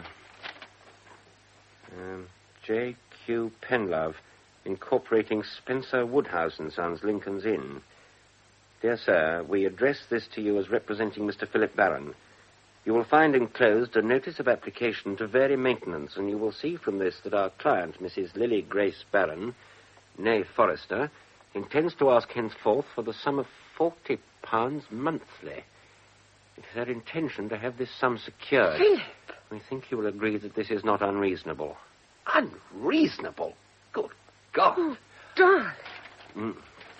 [SPEAKER 5] J.Q. Penlove, incorporating Spencer Woodhouse and Sons, Lincoln's Inn.
[SPEAKER 6] Dear sir, we address this to you as representing Mr. Philip Barron. You will find enclosed a notice of application to vary maintenance, and you will see from this that our client, Mrs. Lily Grace Barron, née Forrester, intends to ask henceforth for the sum of £40 monthly. It is her intention to have this sum secured.
[SPEAKER 5] Philip!
[SPEAKER 6] We think you will agree that this is not unreasonable. Unreasonable? Good God.
[SPEAKER 5] Oh, darling.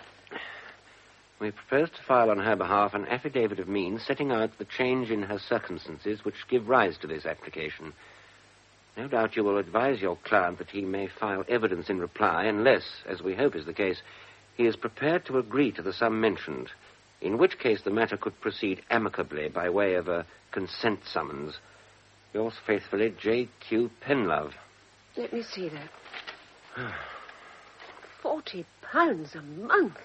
[SPEAKER 6] We propose to file on her behalf an affidavit of means setting out the change in her circumstances which give rise to this application. No doubt you will advise your client that he may file evidence in reply unless, as we hope is the case, he is prepared to agree to the sum mentioned, in which case the matter could proceed amicably by way of a consent summons. Yours faithfully, J.Q. Penlove.
[SPEAKER 5] Let me see that. £40 a month.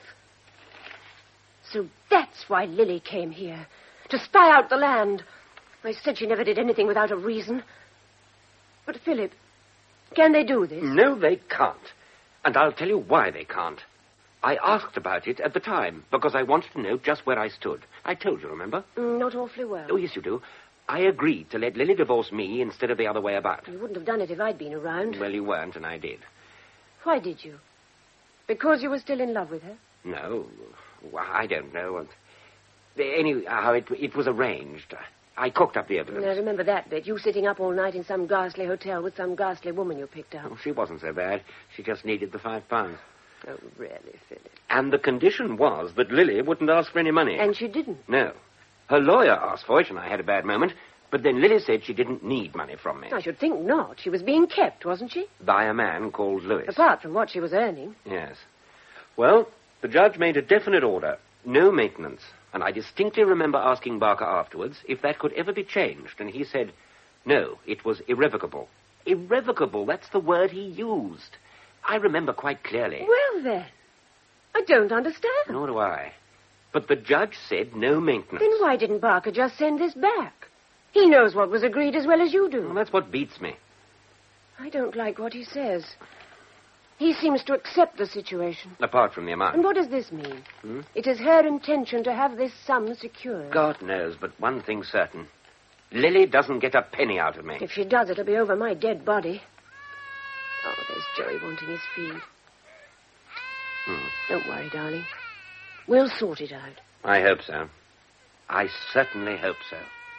[SPEAKER 5] So that's why Lily came here, to spy out the land. I said she never did anything without a reason. But, Philip, can they do this?
[SPEAKER 6] No, they can't. And I'll tell you why they can't. I asked about it at the time, because I wanted to know just where I stood. I told you, remember?
[SPEAKER 5] Not awfully well.
[SPEAKER 6] Oh, yes, you do. I agreed to let Lily divorce me instead of the other way about.
[SPEAKER 5] You wouldn't have done it if I'd been around.
[SPEAKER 6] Well, you weren't, and I did.
[SPEAKER 5] Why did you? Because you were still in love with her?
[SPEAKER 6] No, well, I don't know. Anyhow, it was arranged. I cooked up the evidence.
[SPEAKER 5] I remember that bit. You sitting up all night in some ghastly hotel with some ghastly woman you picked up.
[SPEAKER 6] Oh, she wasn't so bad. She just needed the £5.
[SPEAKER 5] Oh, really, Philip?
[SPEAKER 6] And the condition was that Lily wouldn't ask for any money.
[SPEAKER 5] And she didn't?
[SPEAKER 6] No. Her lawyer asked for it, and I had a bad moment. But then Lily said she didn't need money from me.
[SPEAKER 5] I should think not. She was being kept, wasn't she?
[SPEAKER 6] By a man called Lewis.
[SPEAKER 5] Apart from what she was earning.
[SPEAKER 6] Yes. Well, the judge made a definite order. No maintenance. And I distinctly remember asking Barker afterwards if that could ever be changed. And he said, no, it was irrevocable. Irrevocable, that's the word he used. I remember quite clearly.
[SPEAKER 5] Well, then, I don't understand.
[SPEAKER 6] Nor do I. But the judge said no maintenance.
[SPEAKER 5] Then why didn't Barker just send this back? He knows what was agreed as well as you do.
[SPEAKER 6] Well, that's what beats me.
[SPEAKER 5] I don't like what he says. He seems to accept the situation.
[SPEAKER 6] Apart from the amount.
[SPEAKER 5] And what does this mean? It is her intention to have this sum secured.
[SPEAKER 6] God knows, but one thing's certain. Lily doesn't get a penny out of me.
[SPEAKER 5] If she does, it'll be over my dead body. Oh, there's Joey wanting his feed. Don't worry, darling. We'll sort it out.
[SPEAKER 6] I hope so. I certainly hope so.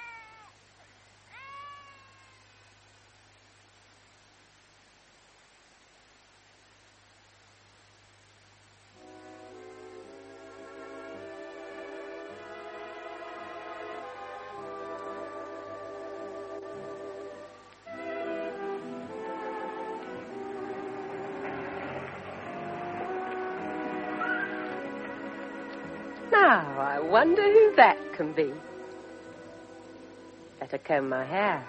[SPEAKER 7] Now, I wonder who that can be. Better comb my hair.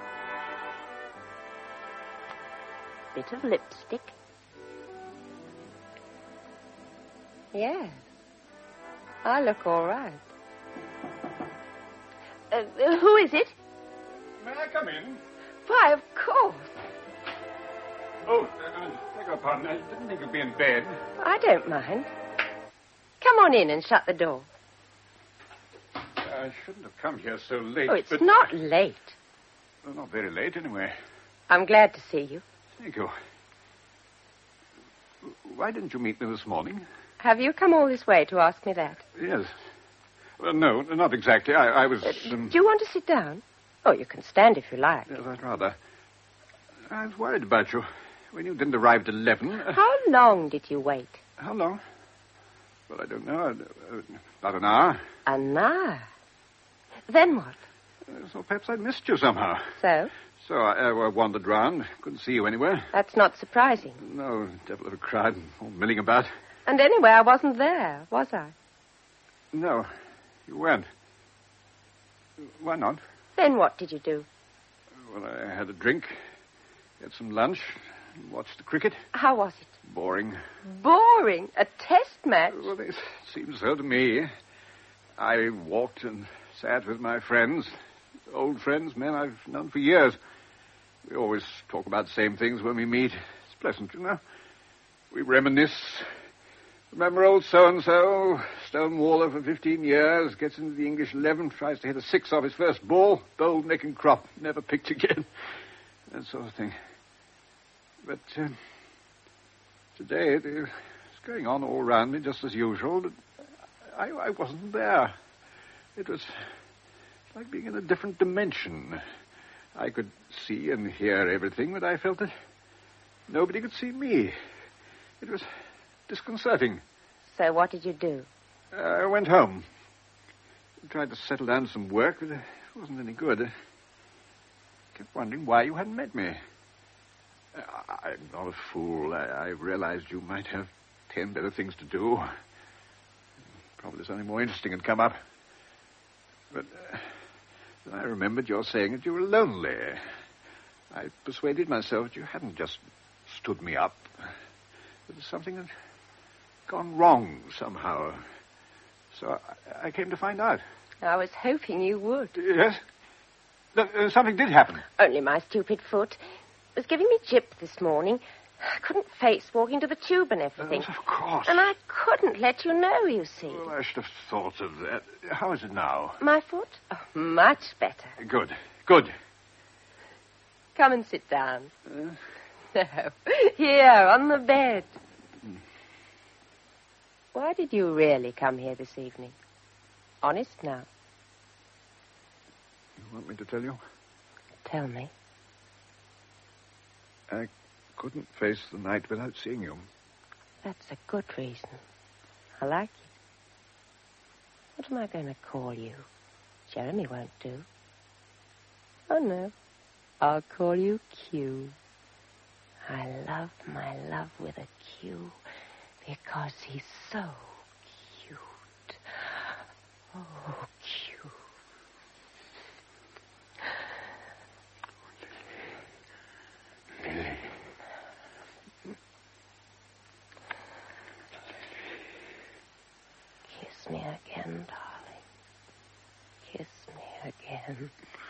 [SPEAKER 7] Bit of lipstick. Yeah. I look all right. Who is it?
[SPEAKER 3] May I come in?
[SPEAKER 5] Why, of course.
[SPEAKER 3] Oh, beg your pardon. I didn't think you'd be in bed.
[SPEAKER 7] I don't mind. Come on in and shut the door.
[SPEAKER 3] I shouldn't have come here so late.
[SPEAKER 7] Oh, it's
[SPEAKER 3] but...
[SPEAKER 7] not late.
[SPEAKER 3] Well, not very late, anyway.
[SPEAKER 7] I'm glad to see you.
[SPEAKER 3] Thank you. Why didn't you meet me this morning?
[SPEAKER 7] Have you come all this way to ask me that?
[SPEAKER 3] Yes. Well, no, not exactly. I was...
[SPEAKER 7] Do you want to sit down? Oh, you can stand if you like.
[SPEAKER 3] Yes, I'd rather. I was worried about you. When you didn't arrive at 11...
[SPEAKER 7] How long did you wait?
[SPEAKER 3] How long? Well, I don't know. About an hour.
[SPEAKER 7] An hour? Then what?
[SPEAKER 3] So perhaps I missed you somehow.
[SPEAKER 7] So?
[SPEAKER 3] So I wandered round. Couldn't see you anywhere.
[SPEAKER 7] That's not surprising.
[SPEAKER 3] No, devil of a crowd, all milling about.
[SPEAKER 7] And anyway, I wasn't there, was I?
[SPEAKER 3] No, you weren't. Why not?
[SPEAKER 7] Then what did you do?
[SPEAKER 3] Well, I had a drink, had some lunch, and watched the cricket.
[SPEAKER 7] How was it?
[SPEAKER 3] Boring.
[SPEAKER 7] Boring? A test match?
[SPEAKER 3] Well, it seems so to me. I walked and sat with my friends, old friends, men I've known for years. We always talk about the same things when we meet. It's pleasant, you know. We reminisce, Remember old so-and-so, stonewaller for 15 years, gets into the English 11, tries to hit a 6 off his first ball, bold neck and crop, never picked again. That sort of thing. But today it's going on all round me just as usual, but I wasn't there. It was like being in a different dimension. I could see and hear everything, but I felt that nobody could see me. It was disconcerting.
[SPEAKER 7] So what did you do?
[SPEAKER 3] I went home. Tried to settle down some work, but it wasn't any good. I kept wondering why you hadn't met me. I'm not a fool. I realized you might have 10 better things to do. Probably something more interesting had come up. But then I remembered your saying that you were lonely. I persuaded myself that you hadn't just stood me up. There was something had gone wrong somehow. So I came to find out.
[SPEAKER 7] I was hoping you would.
[SPEAKER 3] Yes? Something did happen.
[SPEAKER 7] Only my stupid foot. It was giving me jip this morning. I couldn't face walking to the tube and everything.
[SPEAKER 3] Of course.
[SPEAKER 7] And I couldn't let you know, you see.
[SPEAKER 3] Well, I should have thought of that. How is it now?
[SPEAKER 7] My foot? Oh, much better.
[SPEAKER 3] Good. Good.
[SPEAKER 7] Come and sit down. No. Here, on the bed. Why did you really come here this evening? Honest now.
[SPEAKER 3] You want me to tell you?
[SPEAKER 7] Tell me.
[SPEAKER 3] I couldn't face the night without seeing you.
[SPEAKER 7] That's a good reason. I like it. What am I going to call you? Jeremy won't do. Oh, no. I'll call you Q. I love my love with a Q because he's so cute. Oh, cute.
[SPEAKER 3] Lily.
[SPEAKER 7] Kiss me again, darling. Kiss me again.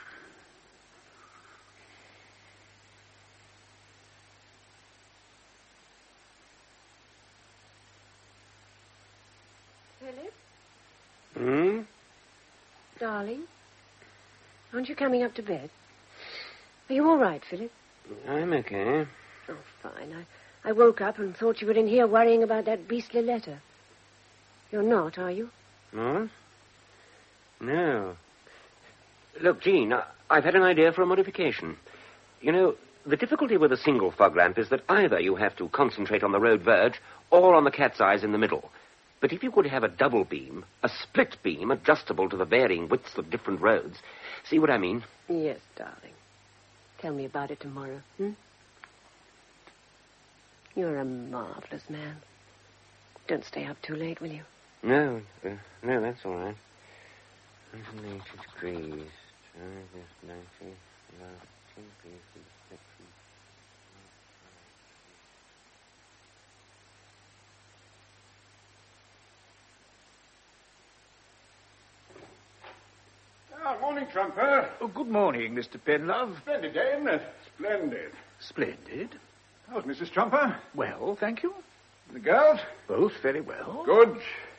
[SPEAKER 7] Philip?
[SPEAKER 6] Hmm?
[SPEAKER 5] Darling, aren't you coming up to bed? Are you all right, Philip?
[SPEAKER 6] I'm okay.
[SPEAKER 5] Oh, fine. I woke up and thought you were in here worrying about that beastly letter. You're not, are you?
[SPEAKER 6] What? No. Look, Jean, I've had an idea for a modification. You know, the difficulty with a single fog lamp is that either you have to concentrate on the road verge or on the cat's eyes in the middle. But if you could have a double beam, a split beam adjustable to the varying widths of different roads, see what I mean?
[SPEAKER 5] Yes, darling. Tell me about it tomorrow, You're a marvelous man. Don't stay up too late, will you?
[SPEAKER 6] No, that's all right. 180 degrees. 90, 10 pieces.
[SPEAKER 3] Morning, Trumper.
[SPEAKER 2] Oh, good morning, Mr. Penlove.
[SPEAKER 3] Splendid day, isn't it? Splendid.
[SPEAKER 2] Splendid.
[SPEAKER 3] How's Mrs. Trumper?
[SPEAKER 2] Well, thank you.
[SPEAKER 3] The girls?
[SPEAKER 2] Both very well.
[SPEAKER 3] Good.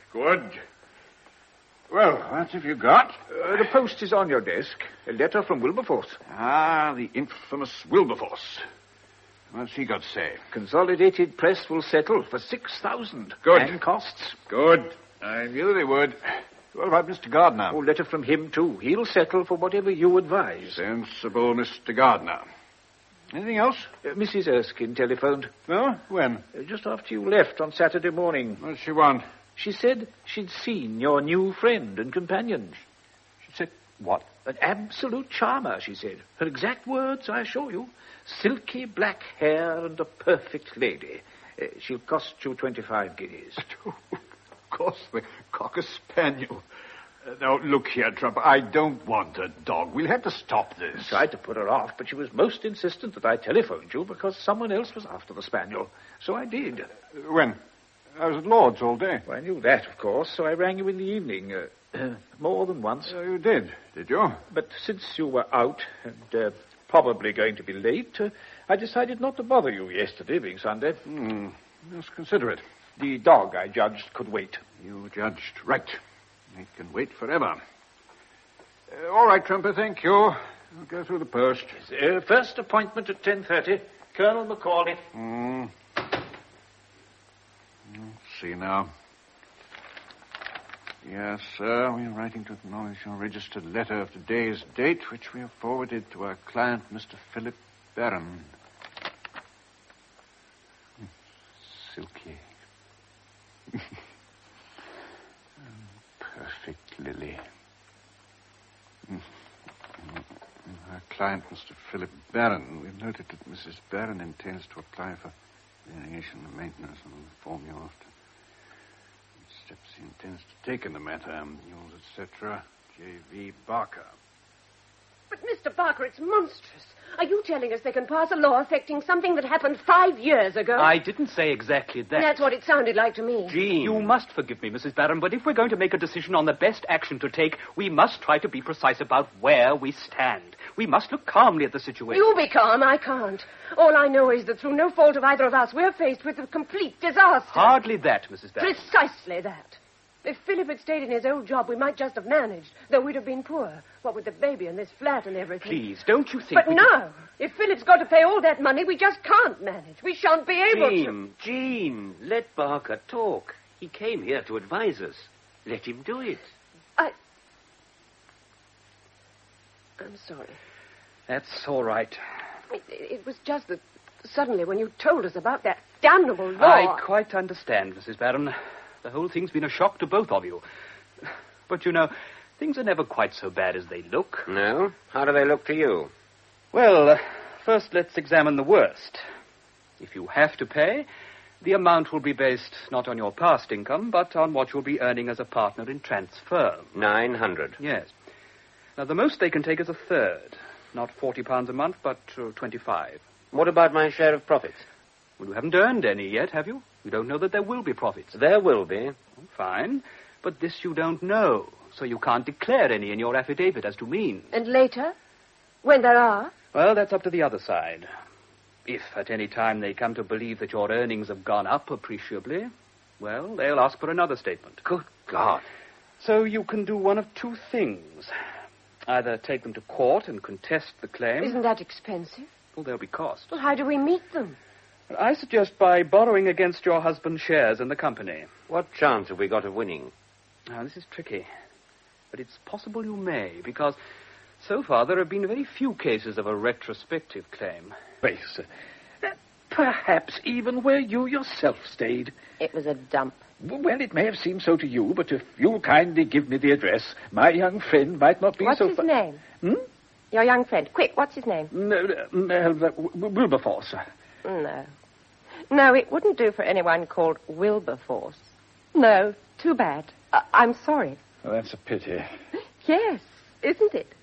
[SPEAKER 3] Well, what have you got?
[SPEAKER 2] The post is on your desk. A letter from Wilberforce.
[SPEAKER 3] Ah, the infamous Wilberforce. What's he got to say?
[SPEAKER 2] Consolidated Press will settle for 6,000.
[SPEAKER 3] Good.
[SPEAKER 2] And costs.
[SPEAKER 3] Good. I knew they would. What about Mr. Gardner?
[SPEAKER 2] Oh, letter from him, too. He'll settle for whatever you advise.
[SPEAKER 3] Sensible Mr. Gardner. Anything else?
[SPEAKER 2] Mrs. Erskine telephoned.
[SPEAKER 3] No? When?
[SPEAKER 2] Just after you left on Saturday morning.
[SPEAKER 3] What does she want?
[SPEAKER 2] She said she'd seen your new friend and companion.
[SPEAKER 3] She said what?
[SPEAKER 2] An absolute charmer, she said. Her exact words, I assure you. Silky black hair and a perfect lady. She'll cost you 25 guineas.
[SPEAKER 3] Of course, the Cocker Spaniel. Now, look here, Trump. I don't want a dog. We'll have to stop this.
[SPEAKER 2] I tried to put her off, but she was most insistent that I telephoned you because someone else was after the spaniel. So I did.
[SPEAKER 3] When? I was at Lord's all day.
[SPEAKER 2] Well, I knew that, of course, so I rang you in the evening. More than once.
[SPEAKER 3] You did you?
[SPEAKER 2] But since you were out and probably going to be late, I decided not to bother you yesterday, being Sunday.
[SPEAKER 3] Just consider it.
[SPEAKER 2] The dog, I judged, could wait.
[SPEAKER 3] You judged right. It can wait forever. All right, Trumper, thank you. I'll go through the post.
[SPEAKER 2] First appointment at 10:30. Colonel Macaulay.
[SPEAKER 3] Let's see now. Yes, sir. We are writing to acknowledge your registered letter of today's date, which we have forwarded to our client, Mr. Philip Barron. Silky. Perfect lily. Our client, Mr. Philip Barron. We've noted that Mrs. Barron intends to apply for variation and maintenance and will inform you after. Steps he intends to take in the matter. Yours, etc. J.V. Barker.
[SPEAKER 5] But, Mr. Barker, it's monstrous. Are you telling us they can pass a law affecting something that happened 5 years ago?
[SPEAKER 9] I didn't say exactly that.
[SPEAKER 5] That's what it sounded like to me.
[SPEAKER 6] Jean.
[SPEAKER 9] You must forgive me, Mrs. Barron, but if we're going to make a decision on the best action to take, we must try to be precise about where we stand. We must look calmly at the situation.
[SPEAKER 5] You be calm, I can't. All I know is that through no fault of either of us, we're faced with a complete disaster.
[SPEAKER 9] Hardly that, Mrs. Barron.
[SPEAKER 5] Precisely that. If Philip had stayed in his old job, we might just have managed, though we'd have been poor. What with the baby and this flat and everything.
[SPEAKER 9] Please, don't you think...
[SPEAKER 5] But no! If Philip's got to pay all that money, we just can't manage. We shan't be able to...
[SPEAKER 6] Jean, let Barker talk. He came here to advise us. Let him do it.
[SPEAKER 5] I'm sorry.
[SPEAKER 9] That's all right.
[SPEAKER 5] It was just that suddenly when you told us about that damnable law...
[SPEAKER 9] I quite understand, Mrs. Barron. The whole thing's been a shock to both of you. But, you know, things are never quite so bad as they look.
[SPEAKER 6] No? How do they look to you?
[SPEAKER 9] Well, first let's examine the worst. If you have to pay, the amount will be based not on your past income, but on what you'll be earning as a partner in transfer.
[SPEAKER 6] 900.
[SPEAKER 9] Yes. Now, the most they can take is a third. Not £40 a month, but 25.
[SPEAKER 6] What about my share of profits?
[SPEAKER 9] Well, you haven't earned any yet, have you? You don't know that there will be profits.
[SPEAKER 6] There will be.
[SPEAKER 9] Fine. But this you don't know, so you can't declare any in your affidavit as to means.
[SPEAKER 5] And later? When there are?
[SPEAKER 9] Well, that's up to the other side. If at any time they come to believe that your earnings have gone up appreciably, well, they'll ask for another statement.
[SPEAKER 6] Good God.
[SPEAKER 9] So you can do one of two things. Either take them to court and contest the claim.
[SPEAKER 5] Isn't that expensive?
[SPEAKER 9] Well, there'll be costs.
[SPEAKER 5] Well, how do we meet them?
[SPEAKER 9] I suggest by borrowing against your husband's shares in the company.
[SPEAKER 6] What chance have we got of winning?
[SPEAKER 9] Now, this is tricky. But it's possible you may, because so far there have been very few cases of a retrospective claim.
[SPEAKER 2] Yes. Perhaps even where you yourself stayed.
[SPEAKER 7] It was a dump.
[SPEAKER 2] Well, it may have seemed so to you, but if you'll kindly give me the address, my young friend might not be
[SPEAKER 7] What's
[SPEAKER 2] so...
[SPEAKER 7] his name?
[SPEAKER 2] Hmm?
[SPEAKER 7] Your young friend. Quick, what's his name?
[SPEAKER 2] Wilberforce.
[SPEAKER 7] No. No, it wouldn't do for anyone called Wilberforce. No, too bad. I'm sorry.
[SPEAKER 2] Oh, that's a pity.
[SPEAKER 7] Yes, isn't it?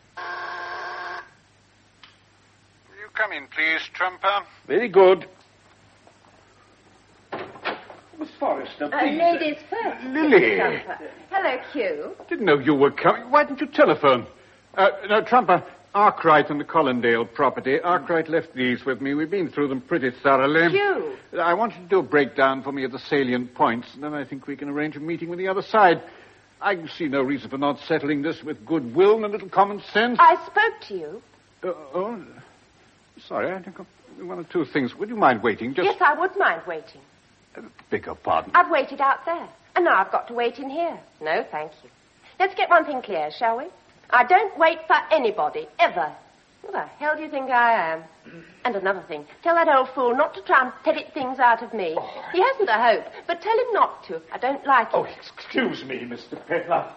[SPEAKER 3] Will you come in, please, Trumper?
[SPEAKER 2] Very good. Miss Forrester, please.
[SPEAKER 7] Ladies first.
[SPEAKER 3] Lily.
[SPEAKER 7] Hello, Q.
[SPEAKER 3] Didn't know you were coming. Why didn't you telephone? No, Trumper, Arkwright and the Collindale property. Arkwright left these with me. We've been through them pretty thoroughly.
[SPEAKER 7] Q.
[SPEAKER 3] I want you to do a breakdown for me of the salient points, and then I think we can arrange a meeting with the other side. I see no reason for not settling this with goodwill and a little common sense.
[SPEAKER 7] I spoke to you.
[SPEAKER 3] Sorry, I think one or two things. Would you mind waiting? Just...
[SPEAKER 7] Yes, I would mind waiting.
[SPEAKER 3] Beg your pardon.
[SPEAKER 7] I've waited out there, and now I've got to wait in here. No, thank you. Let's get one thing clear, shall we? I don't wait for anybody, ever. Who the hell do you think I am? And another thing, tell that old fool not to try and pettit things out of me. He hasn't a hope, but tell him not to. I don't like it.
[SPEAKER 2] Oh, excuse me, Mr. Penlove.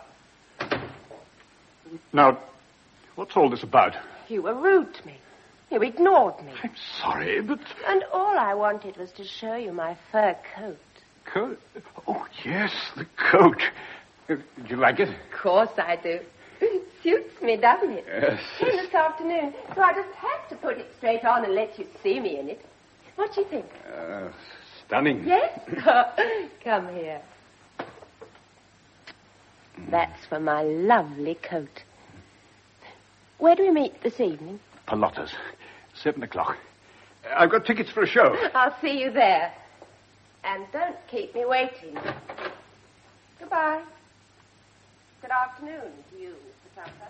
[SPEAKER 3] Now, what's all this about?
[SPEAKER 7] You were rude to me. You ignored me.
[SPEAKER 3] I'm sorry, but...
[SPEAKER 7] And all I wanted was to show you my fur coat.
[SPEAKER 3] Coat? Oh, yes, the coat. Do you like it?
[SPEAKER 7] Of course I do. Suits me, doesn't it?
[SPEAKER 3] Yes.
[SPEAKER 7] Came this afternoon, so I just had to put it straight on and let you see me in it. What do you think?
[SPEAKER 3] Stunning.
[SPEAKER 7] Yes? Come here. That's for my lovely coat. Where do we meet this evening?
[SPEAKER 3] Pallotta's. 7 o'clock. I've got tickets for a show.
[SPEAKER 7] I'll see you there. And don't keep me waiting. Goodbye. Good afternoon to you, Mr. Trumper.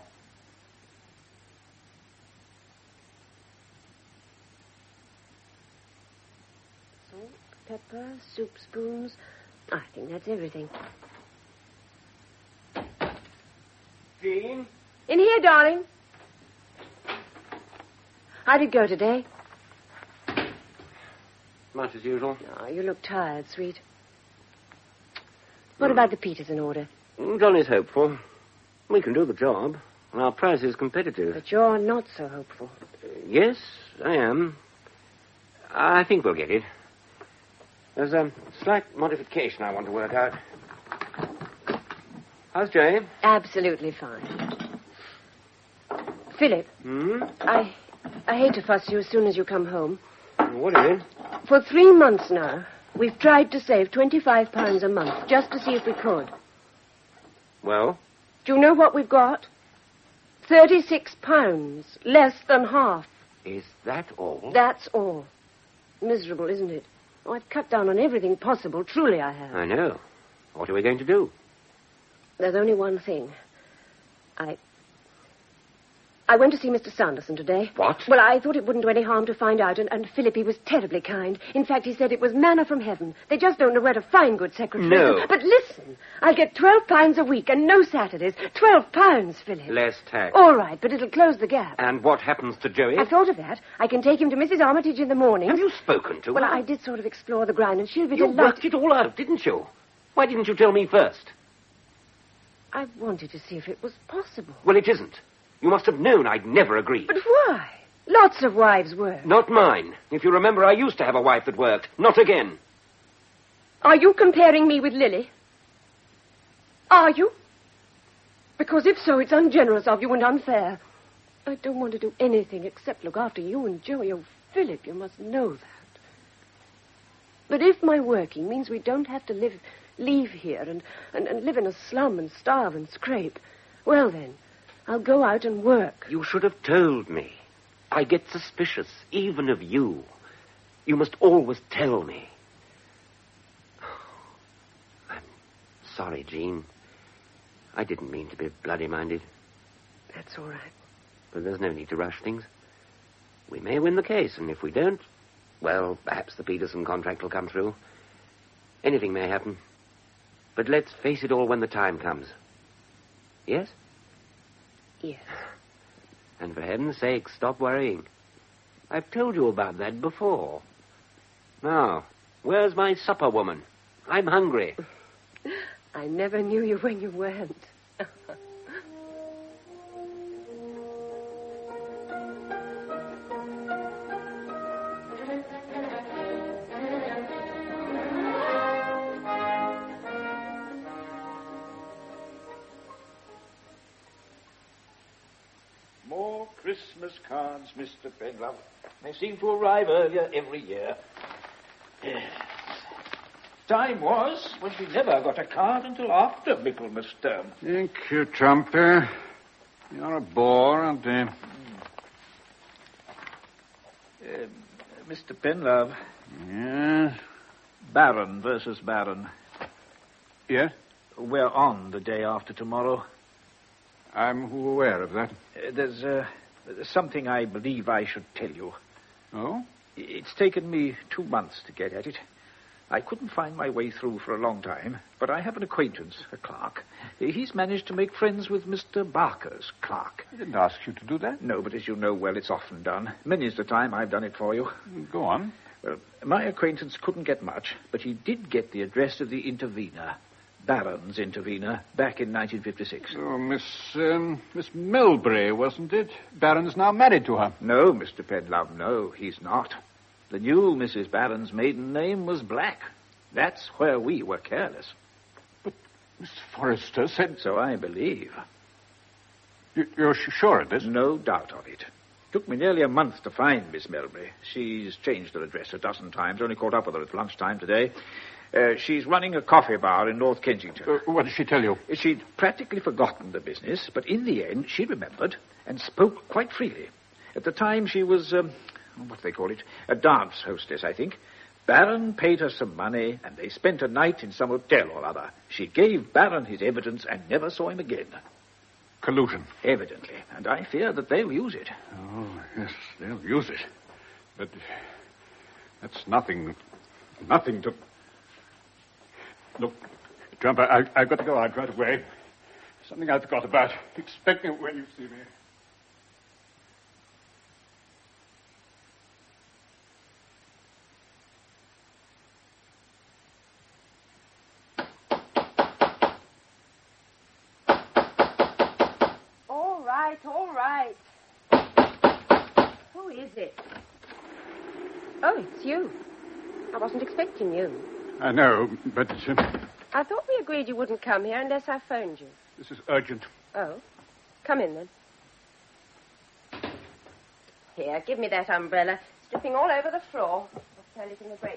[SPEAKER 7] Salt, pepper, soup spoons. I think that's everything.
[SPEAKER 6] Jean?
[SPEAKER 7] In here, darling. How'd it go today?
[SPEAKER 6] Much as usual.
[SPEAKER 7] Oh, you look tired, sweet. What about the Peterson order?
[SPEAKER 6] Johnny's hopeful. We can do the job. And our price is competitive.
[SPEAKER 7] But you're not so hopeful.
[SPEAKER 6] Yes, I am. I think we'll get it. There's a slight modification I want to work out. How's Jay?
[SPEAKER 7] Absolutely fine. Philip. I hate to fuss you as soon as you come home.
[SPEAKER 6] What is it?
[SPEAKER 7] For 3 months now, we've tried to save £25 a month just to see if we could.
[SPEAKER 6] Well?
[SPEAKER 7] Do you know what we've got? £36, less than half.
[SPEAKER 6] Is that all?
[SPEAKER 7] That's all. Miserable, isn't it? Oh, I've cut down on everything possible. Truly I have.
[SPEAKER 6] I know. What are we going to do?
[SPEAKER 7] There's only one thing. I went to see Mr. Sanderson today.
[SPEAKER 6] What?
[SPEAKER 7] Well, I thought it wouldn't do any harm to find out, and Philip, he was terribly kind. In fact, he said it was manna from heaven. They just don't know where to find good secretaries.
[SPEAKER 6] No.
[SPEAKER 7] But listen, I'll get £12 a week and no Saturdays. £12, Philip.
[SPEAKER 6] Less tax.
[SPEAKER 7] All right, but it'll close the gap.
[SPEAKER 6] And what happens to Joey?
[SPEAKER 7] I thought of that. I can take him to Mrs. Armitage in the morning.
[SPEAKER 6] Have you spoken to her?
[SPEAKER 7] Well, I did sort of explore the ground, and she'll be
[SPEAKER 6] You
[SPEAKER 7] delighted.
[SPEAKER 6] worked it all out, didn't you? Why didn't you tell me first?
[SPEAKER 7] I wanted to see if it was possible.
[SPEAKER 6] Well, it isn't. You must have known I'd never agree.
[SPEAKER 7] But why? Lots of wives work.
[SPEAKER 6] Not mine. If you remember, I used to have a wife that worked. Not again.
[SPEAKER 7] Are you comparing me with Lily? Are you? Because if so, it's ungenerous of you and unfair. I don't want to do anything except look after you and Joey. Oh, Philip, you must know that. But if my working means we don't have to leave here and live in a slum and starve and scrape, well then, I'll go out and work.
[SPEAKER 6] You should have told me. I get suspicious, even of you. You must always tell me. I'm sorry, Jean. I didn't mean to be bloody-minded.
[SPEAKER 7] That's all right.
[SPEAKER 6] But there's no need to rush things. We may win the case, and if we don't, well, perhaps the Peterson contract will come through. Anything may happen. But let's face it all when the time comes. Yes?
[SPEAKER 7] Yes.
[SPEAKER 6] And for heaven's sake, stop worrying. I've told you about that before. Now, where's my supper, woman? I'm hungry.
[SPEAKER 7] I never knew you when you weren't.
[SPEAKER 2] More Christmas cards, Mr. Penlove. They seem to arrive earlier every year. Time was when we never got a card until after Michaelmas term.
[SPEAKER 3] Thank you, Trumper. You're a bore, aren't you?
[SPEAKER 2] Mr. Penlove.
[SPEAKER 3] Yes?
[SPEAKER 2] Baron versus Baron.
[SPEAKER 3] Yes?
[SPEAKER 2] We're on the day after tomorrow.
[SPEAKER 3] I'm aware of that.
[SPEAKER 2] There's something I believe I should tell you.
[SPEAKER 3] Oh?
[SPEAKER 2] It's taken me 2 months to get at it. I couldn't find my way through for a long time, but I have an acquaintance, a clerk. He's managed to make friends with Mr. Barker's clerk.
[SPEAKER 3] I didn't ask you to do that.
[SPEAKER 2] No, but as you know well, it's often done. Many's the time I've done it for you.
[SPEAKER 3] Go on.
[SPEAKER 2] Well, my acquaintance couldn't get much, but he did get the address of the intervener, Baron's intervener, back in 1956.
[SPEAKER 3] Oh, Miss Melbury, wasn't it? Baron's now married to her.
[SPEAKER 2] No, Mr. Penlove, no, he's not. The new Mrs. Barron's maiden name was Black. That's where we were careless.
[SPEAKER 3] But Miss Forrester said...
[SPEAKER 2] So I believe.
[SPEAKER 3] You're sure of this?
[SPEAKER 2] No doubt of it. Took me nearly a month to find Miss Melbury. She's changed her address a dozen times. Only caught up with her at lunchtime today. She's running a coffee bar in North Kensington.
[SPEAKER 3] What did she tell you?
[SPEAKER 2] She'd practically forgotten the business, but in the end she remembered and spoke quite freely. At the time she was, what do they call it? A dance hostess, I think. Barron paid her some money, and they spent a night in some hotel or other. She gave Barron his evidence and never saw him again.
[SPEAKER 3] Collusion.
[SPEAKER 2] Evidently. And I fear that they'll use it.
[SPEAKER 3] Oh, yes, they'll use it. But that's nothing to... Look, Trumper, I've got to go out right away. Something I forgot about. Expect me when you see me.
[SPEAKER 7] All right. Who is it? Oh, it's you. I wasn't expecting you.
[SPEAKER 3] I know, but...
[SPEAKER 7] I thought we agreed you wouldn't come here unless I phoned you.
[SPEAKER 3] This is urgent.
[SPEAKER 7] Oh. Come in, then. Here, give me that umbrella. It's dripping all over the floor. I'll turn it in the grate.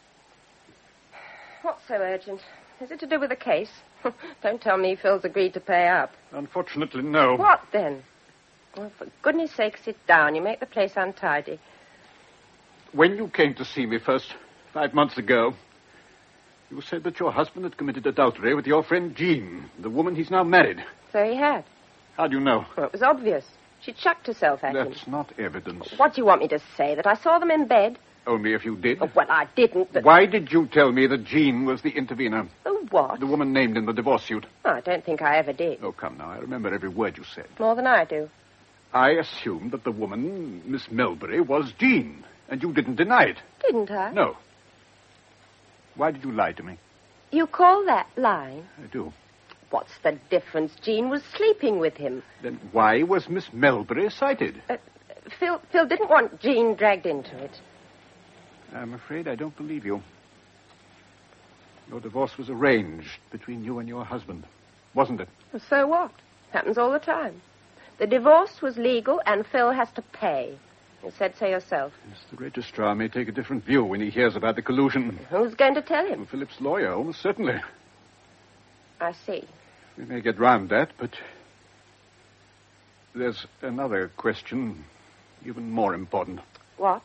[SPEAKER 7] What's so urgent? Is it to do with the case? Don't tell me Phil's agreed to pay up.
[SPEAKER 3] Unfortunately, no.
[SPEAKER 7] What, then? Well, for goodness sake, sit down. You make the place untidy.
[SPEAKER 3] When you came to see me first, 5 months ago, you said that your husband had committed adultery with your friend Jean, the woman he's now married.
[SPEAKER 7] So he had.
[SPEAKER 3] How do you know?
[SPEAKER 7] Well, it was obvious. She chucked herself at him.
[SPEAKER 3] That's not evidence.
[SPEAKER 7] What do you want me to say? That I saw them in bed?
[SPEAKER 3] Only if you did.
[SPEAKER 7] Oh, well, I didn't, but...
[SPEAKER 3] Why did you tell me that Jean was the intervener?
[SPEAKER 7] The what?
[SPEAKER 3] The woman named in the divorce suit.
[SPEAKER 7] Oh, I don't think I ever did.
[SPEAKER 3] Oh, come now. I remember every word you said.
[SPEAKER 7] More than I do.
[SPEAKER 3] I assumed that the woman, Miss Melbury, was Jean, and you didn't deny it.
[SPEAKER 7] Didn't I?
[SPEAKER 3] No. Why did you lie to me?
[SPEAKER 7] You call that lying?
[SPEAKER 3] I do.
[SPEAKER 7] What's the difference? Jean was sleeping with him.
[SPEAKER 3] Then why was Miss Melbury cited?
[SPEAKER 7] Phil didn't want Jean dragged into it.
[SPEAKER 3] I'm afraid I don't believe you. Your divorce was arranged between you and your husband, wasn't it?
[SPEAKER 7] Well, so what? Happens all the time. The divorce was legal, and Phil has to pay. You said so yourself.
[SPEAKER 3] Yes, the registrar may take a different view when he hears about the collusion.
[SPEAKER 7] Who's going to tell him?
[SPEAKER 3] Well, Philip's lawyer, almost certainly.
[SPEAKER 7] I see.
[SPEAKER 3] We may get round that, but there's another question, even more important.
[SPEAKER 7] What?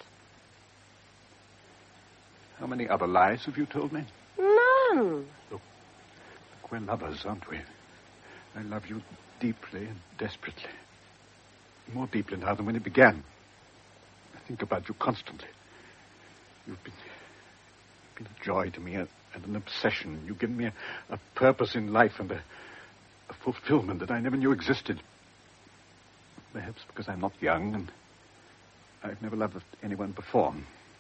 [SPEAKER 3] How many other lies have you told me?
[SPEAKER 7] None.
[SPEAKER 3] Look, we're lovers, aren't we? I love you deeply and desperately. More deeply now than when it began. I think about you constantly. You've been a joy to me and an obsession. You've given me a purpose in life and a fulfillment that I never knew existed. Perhaps because I'm not young and I've never loved anyone before.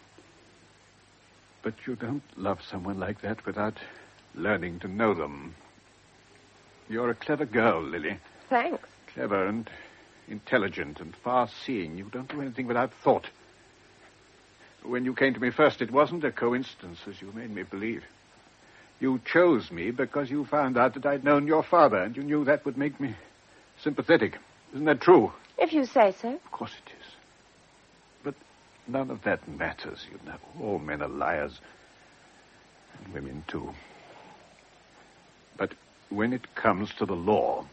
[SPEAKER 3] But you don't love someone like that without learning to know them. You're a clever girl, Lily.
[SPEAKER 7] Thanks.
[SPEAKER 3] Clever and intelligent and far-seeing. You don't do anything without thought. When you came to me first, it wasn't a coincidence, as you made me believe. You chose me because you found out that I'd known your father, and you knew that would make me sympathetic. Isn't that true?
[SPEAKER 7] If you say so.
[SPEAKER 3] Of course it is. But none of that matters, you know. All men are liars. And women, too. But when it comes to the law,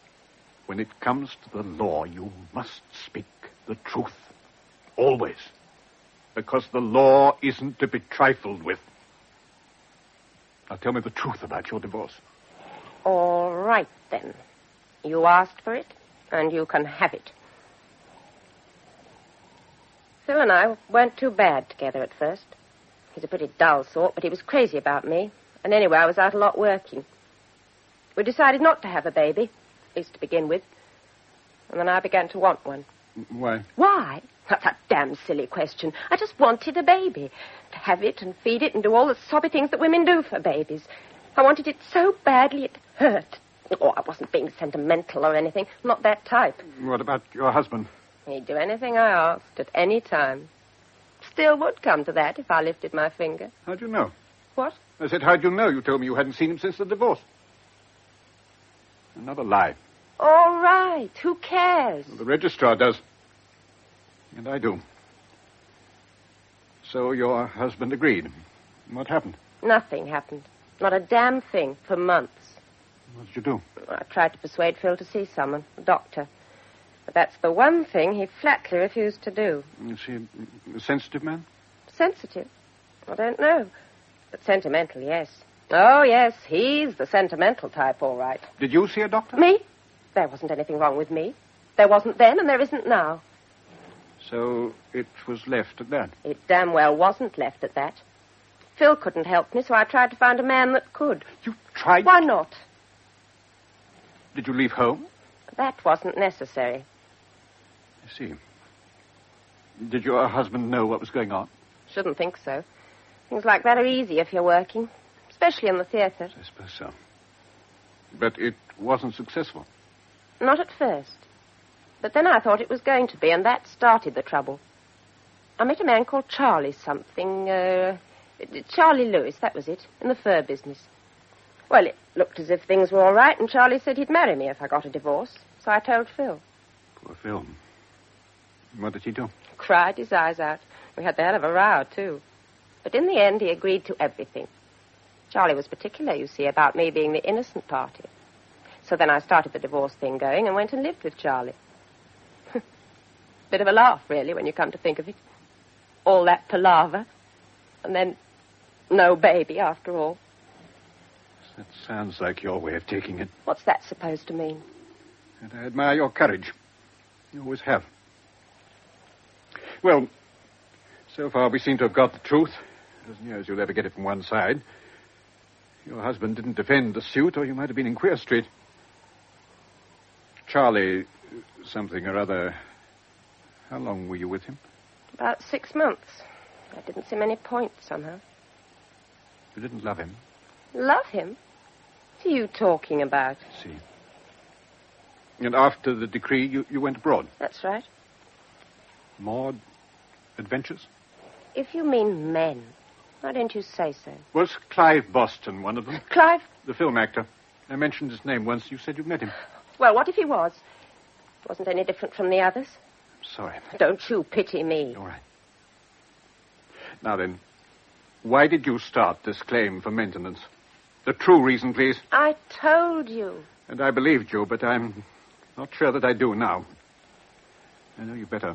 [SPEAKER 3] you must speak the truth. Always. Because the law isn't to be trifled with. Now tell me the truth about your divorce.
[SPEAKER 7] All right, then. You asked for it, and you can have it. Phil and I weren't too bad together at first. He's a pretty dull sort, but he was crazy about me. And anyway, I was out a lot working. We decided not to have a baby, at least to begin with. And then I began to want one.
[SPEAKER 3] Why?
[SPEAKER 7] Why? That's a damn silly question. I just wanted a baby. To have it and feed it and do all the soppy things that women do for babies. I wanted it so badly it hurt. Oh, I wasn't being sentimental or anything. Not that type.
[SPEAKER 3] What about your husband?
[SPEAKER 7] He'd do anything I asked at any time. Still would come to that if I lifted my finger.
[SPEAKER 3] How'd you know?
[SPEAKER 7] What?
[SPEAKER 3] I said, how'd you know? You told me you hadn't seen him since the divorce. Another lie.
[SPEAKER 7] All right. Who cares?
[SPEAKER 3] Well, the registrar does. And I do. So your husband agreed. What happened?
[SPEAKER 7] Nothing happened. Not a damn thing for months.
[SPEAKER 3] What did you do?
[SPEAKER 7] I tried to persuade Phil to see someone, a doctor. But that's the one thing he flatly refused to do.
[SPEAKER 3] Is he a sensitive man?
[SPEAKER 7] Sensitive? I don't know. But sentimental, yes. Oh, yes, he's the sentimental type, all right.
[SPEAKER 3] Did you see a doctor?
[SPEAKER 7] Me? There wasn't anything wrong with me. There wasn't then, and there isn't now.
[SPEAKER 3] So it was left at that?
[SPEAKER 7] It damn well wasn't left at that. Phil couldn't help me, so I tried to find a man that could.
[SPEAKER 3] You tried?
[SPEAKER 7] Why not?
[SPEAKER 3] Did you leave home?
[SPEAKER 7] That wasn't necessary.
[SPEAKER 3] I see. Did your husband know what was going on?
[SPEAKER 7] Shouldn't think so. Things like that are easy if you're working, especially in the theatre.
[SPEAKER 3] I suppose so. But it wasn't successful.
[SPEAKER 7] Not at first. But then I thought it was going to be, and that started the trouble. I met a man called Charlie something, Charlie Lewis, that was it, in the fur business. Well, it looked as if things were all right, and Charlie said he'd marry me if I got a divorce. So I told Phil.
[SPEAKER 3] Poor Phil. What did he do?
[SPEAKER 7] Cried his eyes out. We had the hell of a row, too. But in the end, he agreed to everything. Charlie was particular, you see, about me being the innocent party. So then I started the divorce thing going and went and lived with Charlie. Bit of a laugh, really, when you come to think of it. All that palaver, and then no baby after all.
[SPEAKER 3] That sounds like your way of taking it.
[SPEAKER 7] What's that supposed to mean?
[SPEAKER 3] And I admire your courage. You always have. Well, so far we seem to have got the truth, as near as you'll ever get it from one side. Your husband didn't defend the suit, or you might have been in Queer Street. Charlie, something or other, how long were you with him?
[SPEAKER 7] About 6 months. I didn't see many points, somehow.
[SPEAKER 3] You didn't love him?
[SPEAKER 7] Love him? What are you talking about?
[SPEAKER 3] I see. And after the decree, you went abroad?
[SPEAKER 7] That's right.
[SPEAKER 3] More adventures?
[SPEAKER 7] If you mean men, why don't you say so?
[SPEAKER 3] Was Clive Boston one of them?
[SPEAKER 7] Clive?
[SPEAKER 3] The film actor. I mentioned his name once. You said you'd met him.
[SPEAKER 7] Well, what if he was? Wasn't any different from the others.
[SPEAKER 3] Sorry.
[SPEAKER 7] Don't you pity me.
[SPEAKER 3] All right. Now then, why did you start this claim for maintenance? The true reason, please.
[SPEAKER 7] I told you.
[SPEAKER 3] And I believed you, but I'm not sure that I do now. I know you better.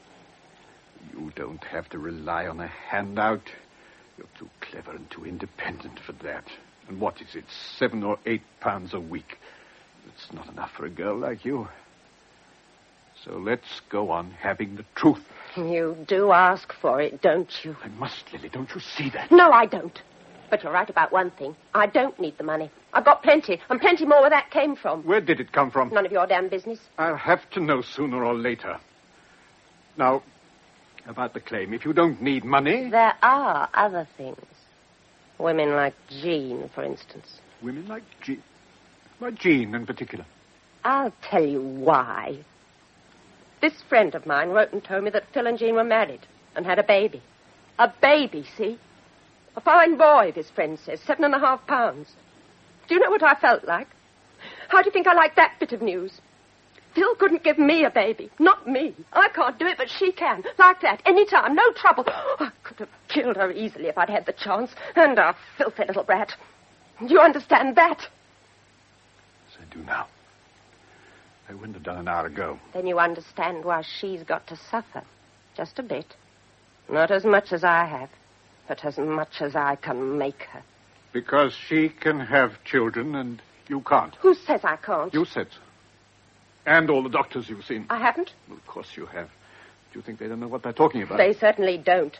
[SPEAKER 3] You don't have to rely on a handout. You're too clever and too independent for that. And what is it, 7 or 8 pounds a week? It's not enough for a girl like you. So let's go on having the truth.
[SPEAKER 7] You do ask for it, don't you?
[SPEAKER 3] I must, Lily. Don't you see that?
[SPEAKER 7] No, I don't. But you're right about one thing. I don't need the money. I've got plenty, and plenty more where that came from.
[SPEAKER 3] Where did it come from?
[SPEAKER 7] None of your damn business.
[SPEAKER 3] I'll have to know sooner or later. Now, about the claim. If you don't need money...
[SPEAKER 7] There are other things. Women like Jean, for instance.
[SPEAKER 3] Women like Jean? Why Jean in particular?
[SPEAKER 7] I'll tell you why. This friend of mine wrote and told me that Phil and Jean were married and had a baby. A baby, see? A fine boy, this friend says. 7.5 pounds. Do you know what I felt like? How do you think I like that bit of news? Phil couldn't give me a baby. Not me. I can't do it, but she can. Like that. Any time. No trouble. I could have killed her easily if I'd had the chance. And a filthy little brat. Do you understand that?
[SPEAKER 3] Yes, I do now. I wouldn't have done an hour ago.
[SPEAKER 7] Then you understand why she's got to suffer. Just a bit. Not as much as I have, but as much as I can make her.
[SPEAKER 3] Because she can have children and you can't.
[SPEAKER 7] Who says I can't?
[SPEAKER 3] You said so. And all the doctors you've seen.
[SPEAKER 7] I haven't.
[SPEAKER 3] Well, of course you have. Do you think they don't know what they're talking about?
[SPEAKER 7] They certainly don't.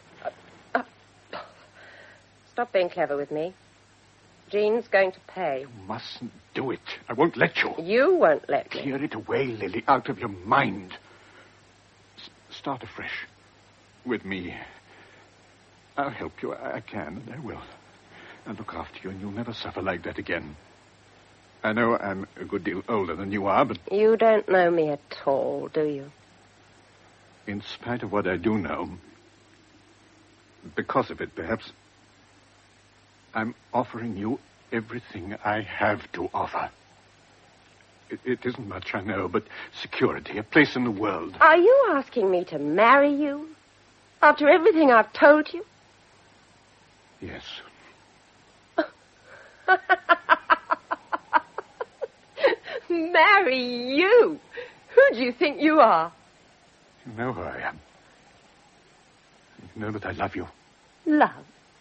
[SPEAKER 7] Stop being clever with me. Jean's going to pay.
[SPEAKER 3] You mustn't do it. I won't let you.
[SPEAKER 7] You won't let me.
[SPEAKER 3] Clear it away, Lily, out of your mind. Start afresh. With me. I'll help you. I can, and I will. I'll look after you, and you'll never suffer like that again. I know I'm a good deal older than you are, but...
[SPEAKER 7] You don't know me at all, do you?
[SPEAKER 3] In spite of what I do know, because of it, perhaps, I'm offering you everything I have to offer. It isn't much, I know, but security, a place in the world.
[SPEAKER 7] Are you asking me to marry you? After everything I've told you?
[SPEAKER 3] Yes.
[SPEAKER 7] Marry you? Who do you think you are?
[SPEAKER 3] You know who I am. You know that I love you.
[SPEAKER 7] Love?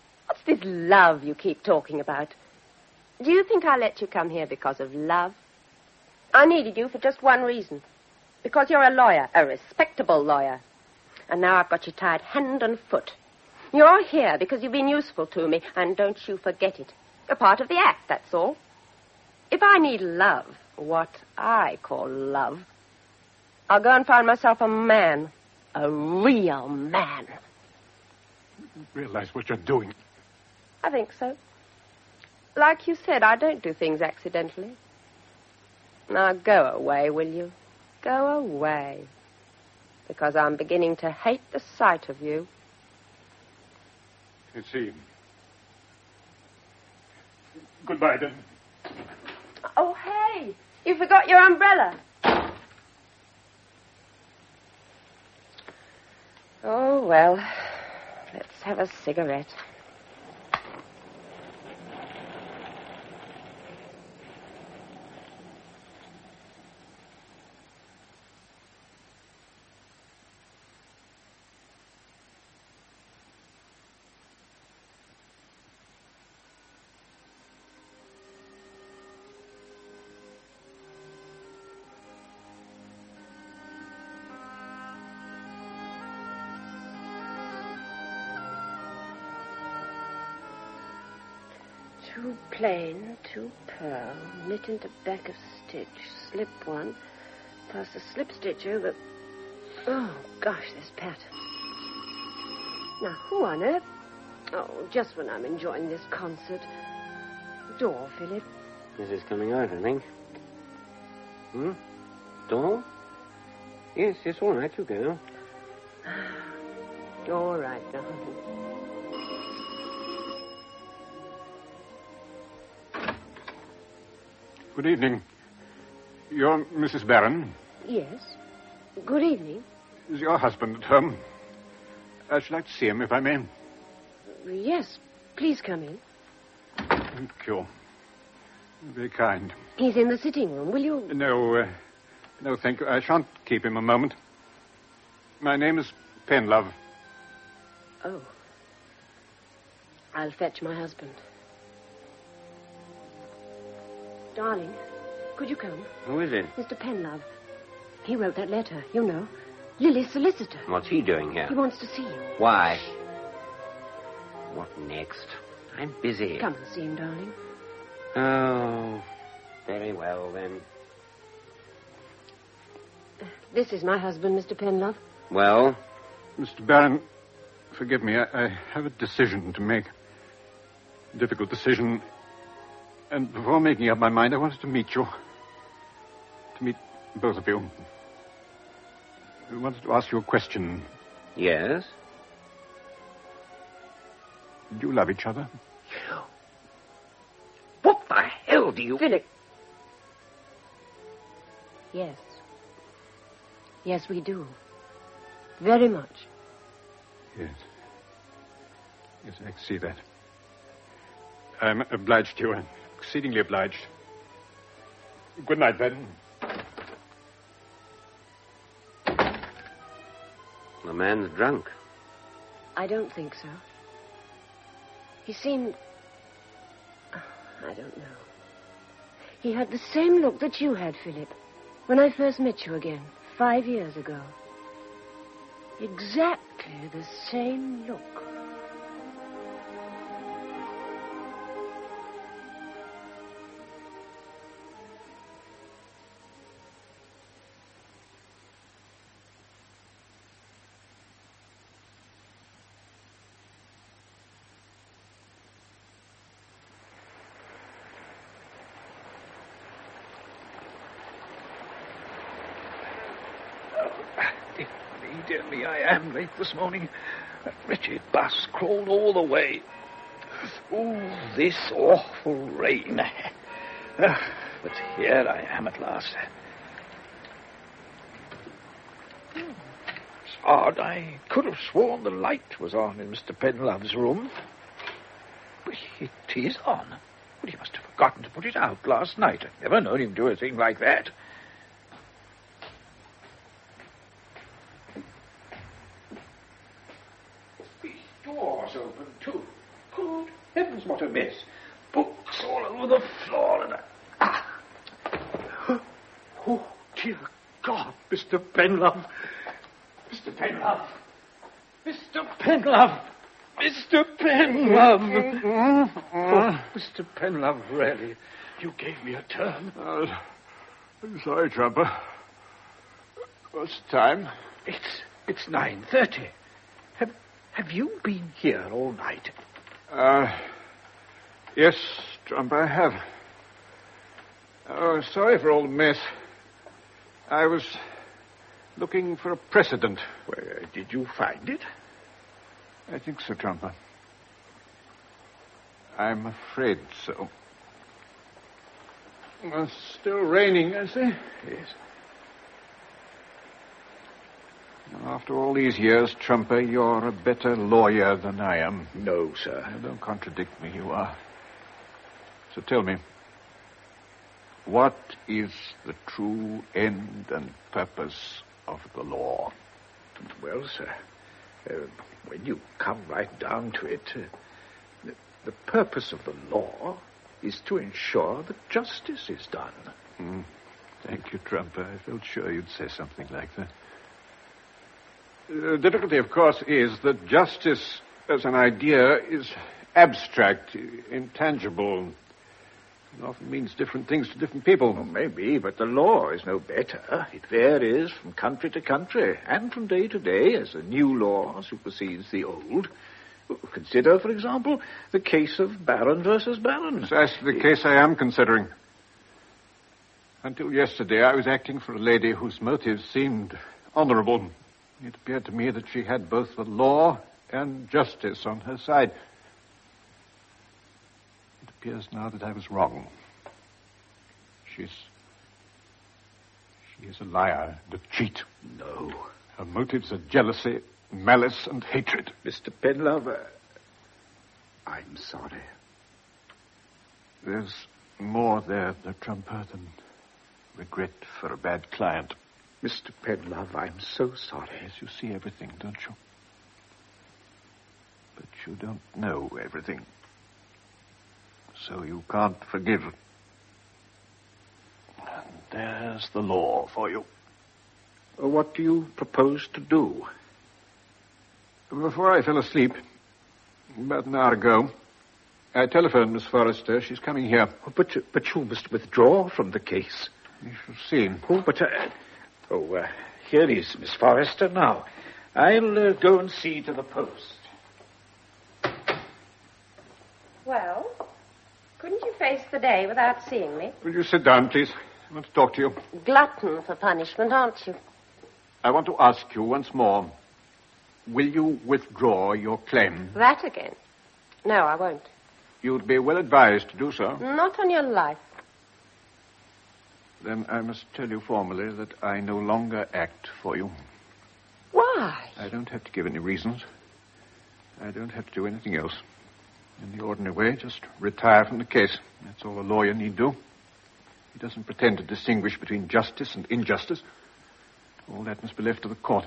[SPEAKER 7] This love you keep talking about. Do you think I let you come here because of love? I needed you for just one reason. Because you're a lawyer, a respectable lawyer. And now I've got you tied hand and foot. You're here because you've been useful to me, and don't you forget it. You're part of the act, that's all. If I need love, what I call love, I'll go and find myself a man. A real man.
[SPEAKER 3] You realize what you're doing?
[SPEAKER 7] I think so. Like you said, I don't do things accidentally. Now go away, will you? Go away. Because I'm beginning to hate the sight of you.
[SPEAKER 3] I see. Goodbye, then.
[SPEAKER 7] Oh, hey! You forgot your umbrella. Oh, well, let's have a cigarette. Two plain, two pearl, knit into back of stitch, slip one, pass the slip stitch over. Oh, gosh, this pattern. Now, who on earth? Oh, just when I'm enjoying this concert. Door, Philip.
[SPEAKER 6] This is coming out, I think. Door? Yes, all right, you go.
[SPEAKER 7] All right, darling.
[SPEAKER 3] Good evening. You're Mrs. Barron?
[SPEAKER 7] Yes. Good evening.
[SPEAKER 3] Is your husband at home? I should like to see him, if I may.
[SPEAKER 7] Yes, please come in.
[SPEAKER 3] Thank you. Very kind.
[SPEAKER 7] He's in the sitting room. Will you?
[SPEAKER 3] No, thank you. I shan't keep him a moment. My name is Penlove.
[SPEAKER 7] Oh. I'll fetch my husband. Darling, could you come?
[SPEAKER 6] Who is it?
[SPEAKER 7] Mr. Penlove. He wrote that letter, you know. Lily's solicitor.
[SPEAKER 6] What's he doing here?
[SPEAKER 7] He wants to see you.
[SPEAKER 6] Why? What next? I'm busy.
[SPEAKER 7] Come and see him, darling.
[SPEAKER 6] Oh, very well, then.
[SPEAKER 7] This is my husband, Mr. Penlove.
[SPEAKER 6] Well?
[SPEAKER 3] Mr. Barron, forgive me. I have a decision to make. A difficult decision. And before making up my mind, I wanted to meet you. To meet both of you. I wanted to ask you a question.
[SPEAKER 6] Yes?
[SPEAKER 3] Do you love each other?
[SPEAKER 6] What the hell do you...
[SPEAKER 7] Philip. Yes. Yes, we do. Very much.
[SPEAKER 3] Yes. Yes, I can see that. I'm obliged to you. I'm exceedingly obliged. Good night, then.
[SPEAKER 6] The man's drunk.
[SPEAKER 7] I don't think so. He seemed... I don't know. He had the same look that you had, Philip, when I first met you again, 5 years ago. Exactly the same look.
[SPEAKER 2] Dear me, I am late this morning. That wretched bus crawled all the way. Oh, this awful rain. But here I am at last. It's odd. I could have sworn the light was on in Mr. Penlove's room. But it is on. Well, he must have forgotten to put it out last night. I've never known him do a thing like that. Door's open, too. Good what a mess. Books all over the floor and... Oh, dear God, Mr. Penlove. Mr. Penlove. Mr. Penlove. Mr. Penlove. Oh, Mr. Penlove, really, you gave me a turn.
[SPEAKER 3] I'm sorry, Trumper. What's the time?
[SPEAKER 2] It's 9:30. Have you been here all night?
[SPEAKER 3] Yes, Trumper, I have. Oh, sorry for all the mess. I was looking for a precedent.
[SPEAKER 2] Where did you find it?
[SPEAKER 3] I think so, Trumper. I'm afraid so. It's still raining, I see.
[SPEAKER 2] Yes.
[SPEAKER 3] After all these years, Trumper, you're a better lawyer than I am.
[SPEAKER 2] No, sir.
[SPEAKER 3] Now, don't contradict me, you are. So tell me, what is the true end and purpose of the law?
[SPEAKER 2] Well, sir, when you come right down to it, the purpose of the law is to ensure that justice is done.
[SPEAKER 3] Thank you, Trumper. I felt sure you'd say something like that. The difficulty, of course, is that justice as an idea is abstract, intangible, and often means different things to different people.
[SPEAKER 2] Well, maybe, but the law is no better. It varies from country to country and from day to day as a new law supersedes the old. Consider, for example, the case of Barron versus Barron.
[SPEAKER 3] Precisely the case I am considering. Until yesterday, I was acting for a lady whose motives seemed honorable. It appeared to me that she had both the law and justice on her side. It appears now that I was wrong. She is a liar and a cheat.
[SPEAKER 2] No.
[SPEAKER 3] Her motives are jealousy, malice, and hatred.
[SPEAKER 2] Mr. Penlove, I'm sorry.
[SPEAKER 3] There's more there, the Trumper, than regret for a bad client.
[SPEAKER 2] Mr. Penlove, I'm so sorry.
[SPEAKER 3] Yes, you see everything, don't you? But you don't know everything. So you can't forgive. And there's the law for you.
[SPEAKER 2] What do you propose to do?
[SPEAKER 3] Before I fell asleep, about an hour ago, I telephoned Miss Forrester. She's coming here.
[SPEAKER 2] But you must withdraw from the case.
[SPEAKER 3] You shall see.
[SPEAKER 2] Here is Miss Forrester now. I'll go and see to the post.
[SPEAKER 7] Well, couldn't you face the day without seeing me?
[SPEAKER 3] Will you sit down, please? I want to talk to you.
[SPEAKER 7] Glutton for punishment, aren't you?
[SPEAKER 3] I want to ask you once more. Will you withdraw your claim?
[SPEAKER 7] That again? No, I won't.
[SPEAKER 3] You'd be well advised to do so.
[SPEAKER 7] Not on your life.
[SPEAKER 3] Then I must tell you formally that I no longer act for you.
[SPEAKER 7] Why?
[SPEAKER 3] I don't have to give any reasons. I don't have to do anything else. In the ordinary way, just retire from the case. That's all a lawyer need do. He doesn't pretend to distinguish between justice and injustice. All that must be left to the court.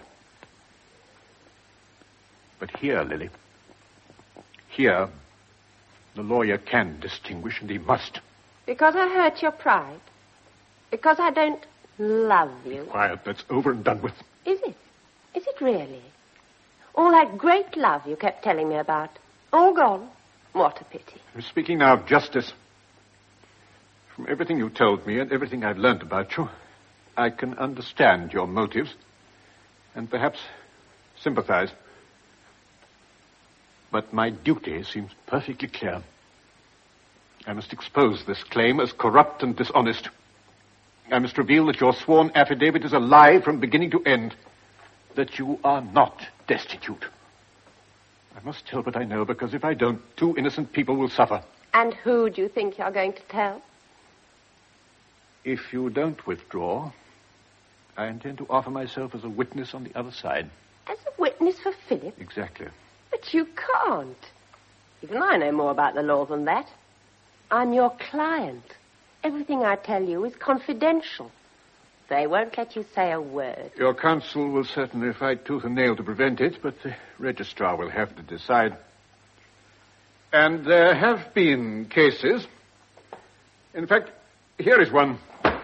[SPEAKER 3] But here, Lily, here, the lawyer can distinguish, and he must.
[SPEAKER 7] Because I hurt your pride? Because I don't love you?
[SPEAKER 3] Quiet, that's over and done with.
[SPEAKER 7] Is it? Is it really? All that great love you kept telling me about, all gone? What a pity.
[SPEAKER 3] I'm speaking now of justice. From everything you told me and everything I've learned about you, I can understand your motives and perhaps sympathize. But my duty seems perfectly clear. I must expose this claim as corrupt and dishonest. I must reveal that your sworn affidavit is a lie from beginning to end. That you are not destitute. I must tell what I know, because if I don't, 2 innocent people will suffer.
[SPEAKER 7] And who do you think you're going to tell?
[SPEAKER 3] If you don't withdraw, I intend to offer myself as a witness on the other side.
[SPEAKER 7] As a witness for Philip?
[SPEAKER 3] Exactly.
[SPEAKER 7] But you can't. Even I know more about the law than that. I'm your client. Everything I tell you is confidential. They won't let you say a word.
[SPEAKER 3] Your counsel will certainly fight tooth and nail to prevent it, but the registrar will have to decide. And there have been cases. In fact, here is one.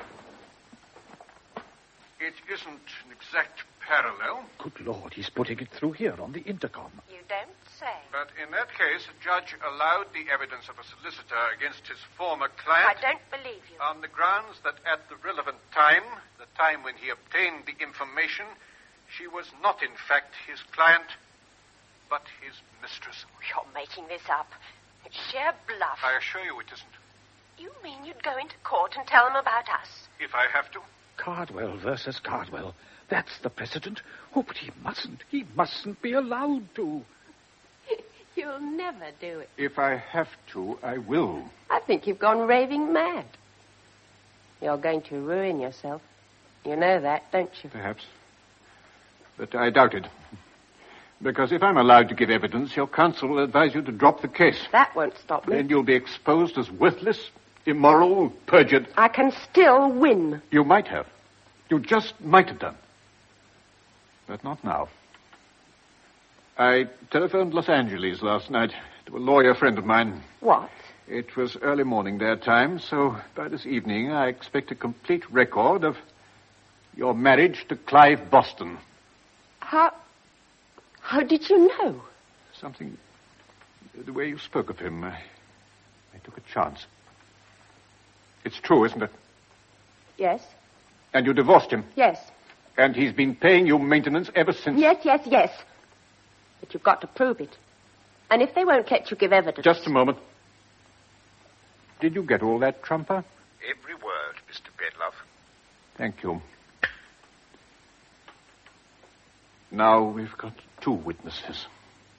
[SPEAKER 3] It isn't an exact parallel.
[SPEAKER 2] Good Lord, he's putting it through here on the intercom.
[SPEAKER 7] You don't say.
[SPEAKER 3] But in that case, a judge allowed the evidence of a solicitor against his former
[SPEAKER 7] I
[SPEAKER 3] client
[SPEAKER 7] don't believe you.
[SPEAKER 3] on the grounds that at the relevant time, the time when he obtained the information, she was not in fact his client, but his mistress.
[SPEAKER 7] You're making this up. It's sheer bluff.
[SPEAKER 3] I assure you it isn't.
[SPEAKER 7] You mean you'd go into court and tell them about us?
[SPEAKER 3] If I have to.
[SPEAKER 2] Cardwell versus Cardwell. That's the precedent. Oh, but he mustn't. He mustn't be allowed to.
[SPEAKER 7] You'll never do it.
[SPEAKER 3] If I have to, I will.
[SPEAKER 7] I think you've gone raving mad. You're going to ruin yourself. You know that, don't you?
[SPEAKER 3] Perhaps. But I doubt it. Because if I'm allowed to give evidence, your counsel will advise you to drop the case.
[SPEAKER 7] That won't stop me.
[SPEAKER 3] Then you'll be exposed as worthless, immoral, perjured.
[SPEAKER 7] I can still win.
[SPEAKER 3] You might have. You just might have done. But not now. I telephoned Los Angeles last night to a lawyer friend of mine.
[SPEAKER 7] What?
[SPEAKER 3] It was early morning their time, so by this evening I expect a complete record of your marriage to Clive Boston.
[SPEAKER 7] How did you know?
[SPEAKER 3] Something... The way you spoke of him, I took a chance. It's true, isn't it?
[SPEAKER 7] Yes.
[SPEAKER 3] And you divorced him?
[SPEAKER 7] Yes.
[SPEAKER 3] And he's been paying you maintenance ever since?
[SPEAKER 7] Yes. But you've got to prove it. And if they won't let you give evidence...
[SPEAKER 3] Just a moment. Did you get all that, Trumper?
[SPEAKER 10] Every word, Mr. Bedlove.
[SPEAKER 3] Thank you. Now we've got two witnesses.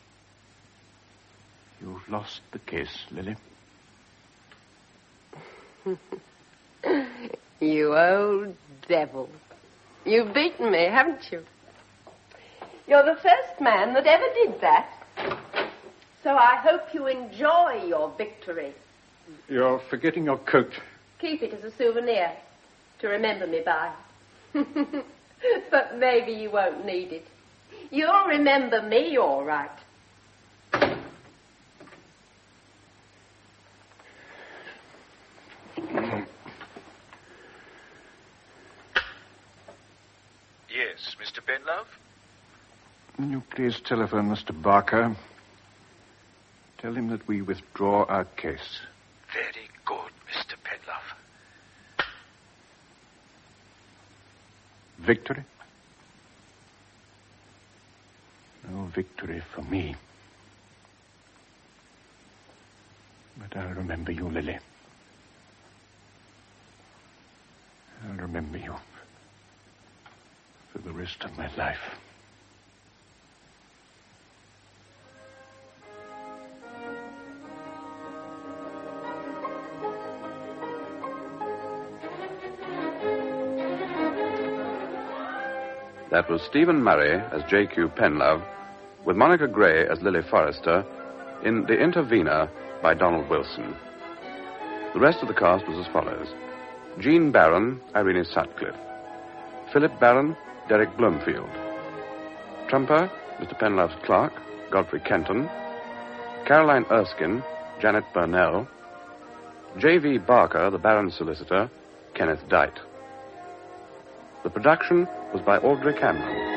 [SPEAKER 3] You've lost the case, Lily.
[SPEAKER 7] You old devil. You've beaten me, haven't you? You're the first man that ever did that. So I hope you enjoy your victory.
[SPEAKER 3] You're forgetting your coat.
[SPEAKER 7] Keep it as a souvenir to remember me by. But maybe you won't need it. You'll remember me all right.
[SPEAKER 10] Yes, Mr. Bedlove?
[SPEAKER 3] Will you please telephone Mr. Barker? Tell him that we withdraw our case.
[SPEAKER 10] Very good, Mr. Bedlove.
[SPEAKER 3] Victory? No victory for me. But I'll remember you, Lily. I'll remember you for the rest of my life.
[SPEAKER 1] That was Stephen Murray as J.Q. Penlove, with Monica Gray as Lily Forrester, in The Intervener by Donald Wilson. The rest of the cast was as follows: Jean Barron, Irene Sutcliffe; Philip Barron, Derek Bloomfield; Trumper, Mr. Penlove's clerk, Godfrey Kenton; Caroline Erskine, Janet Burnell; J.V. Barker, the Baron's solicitor, Kenneth Dite. The production was by Audrey Cameron.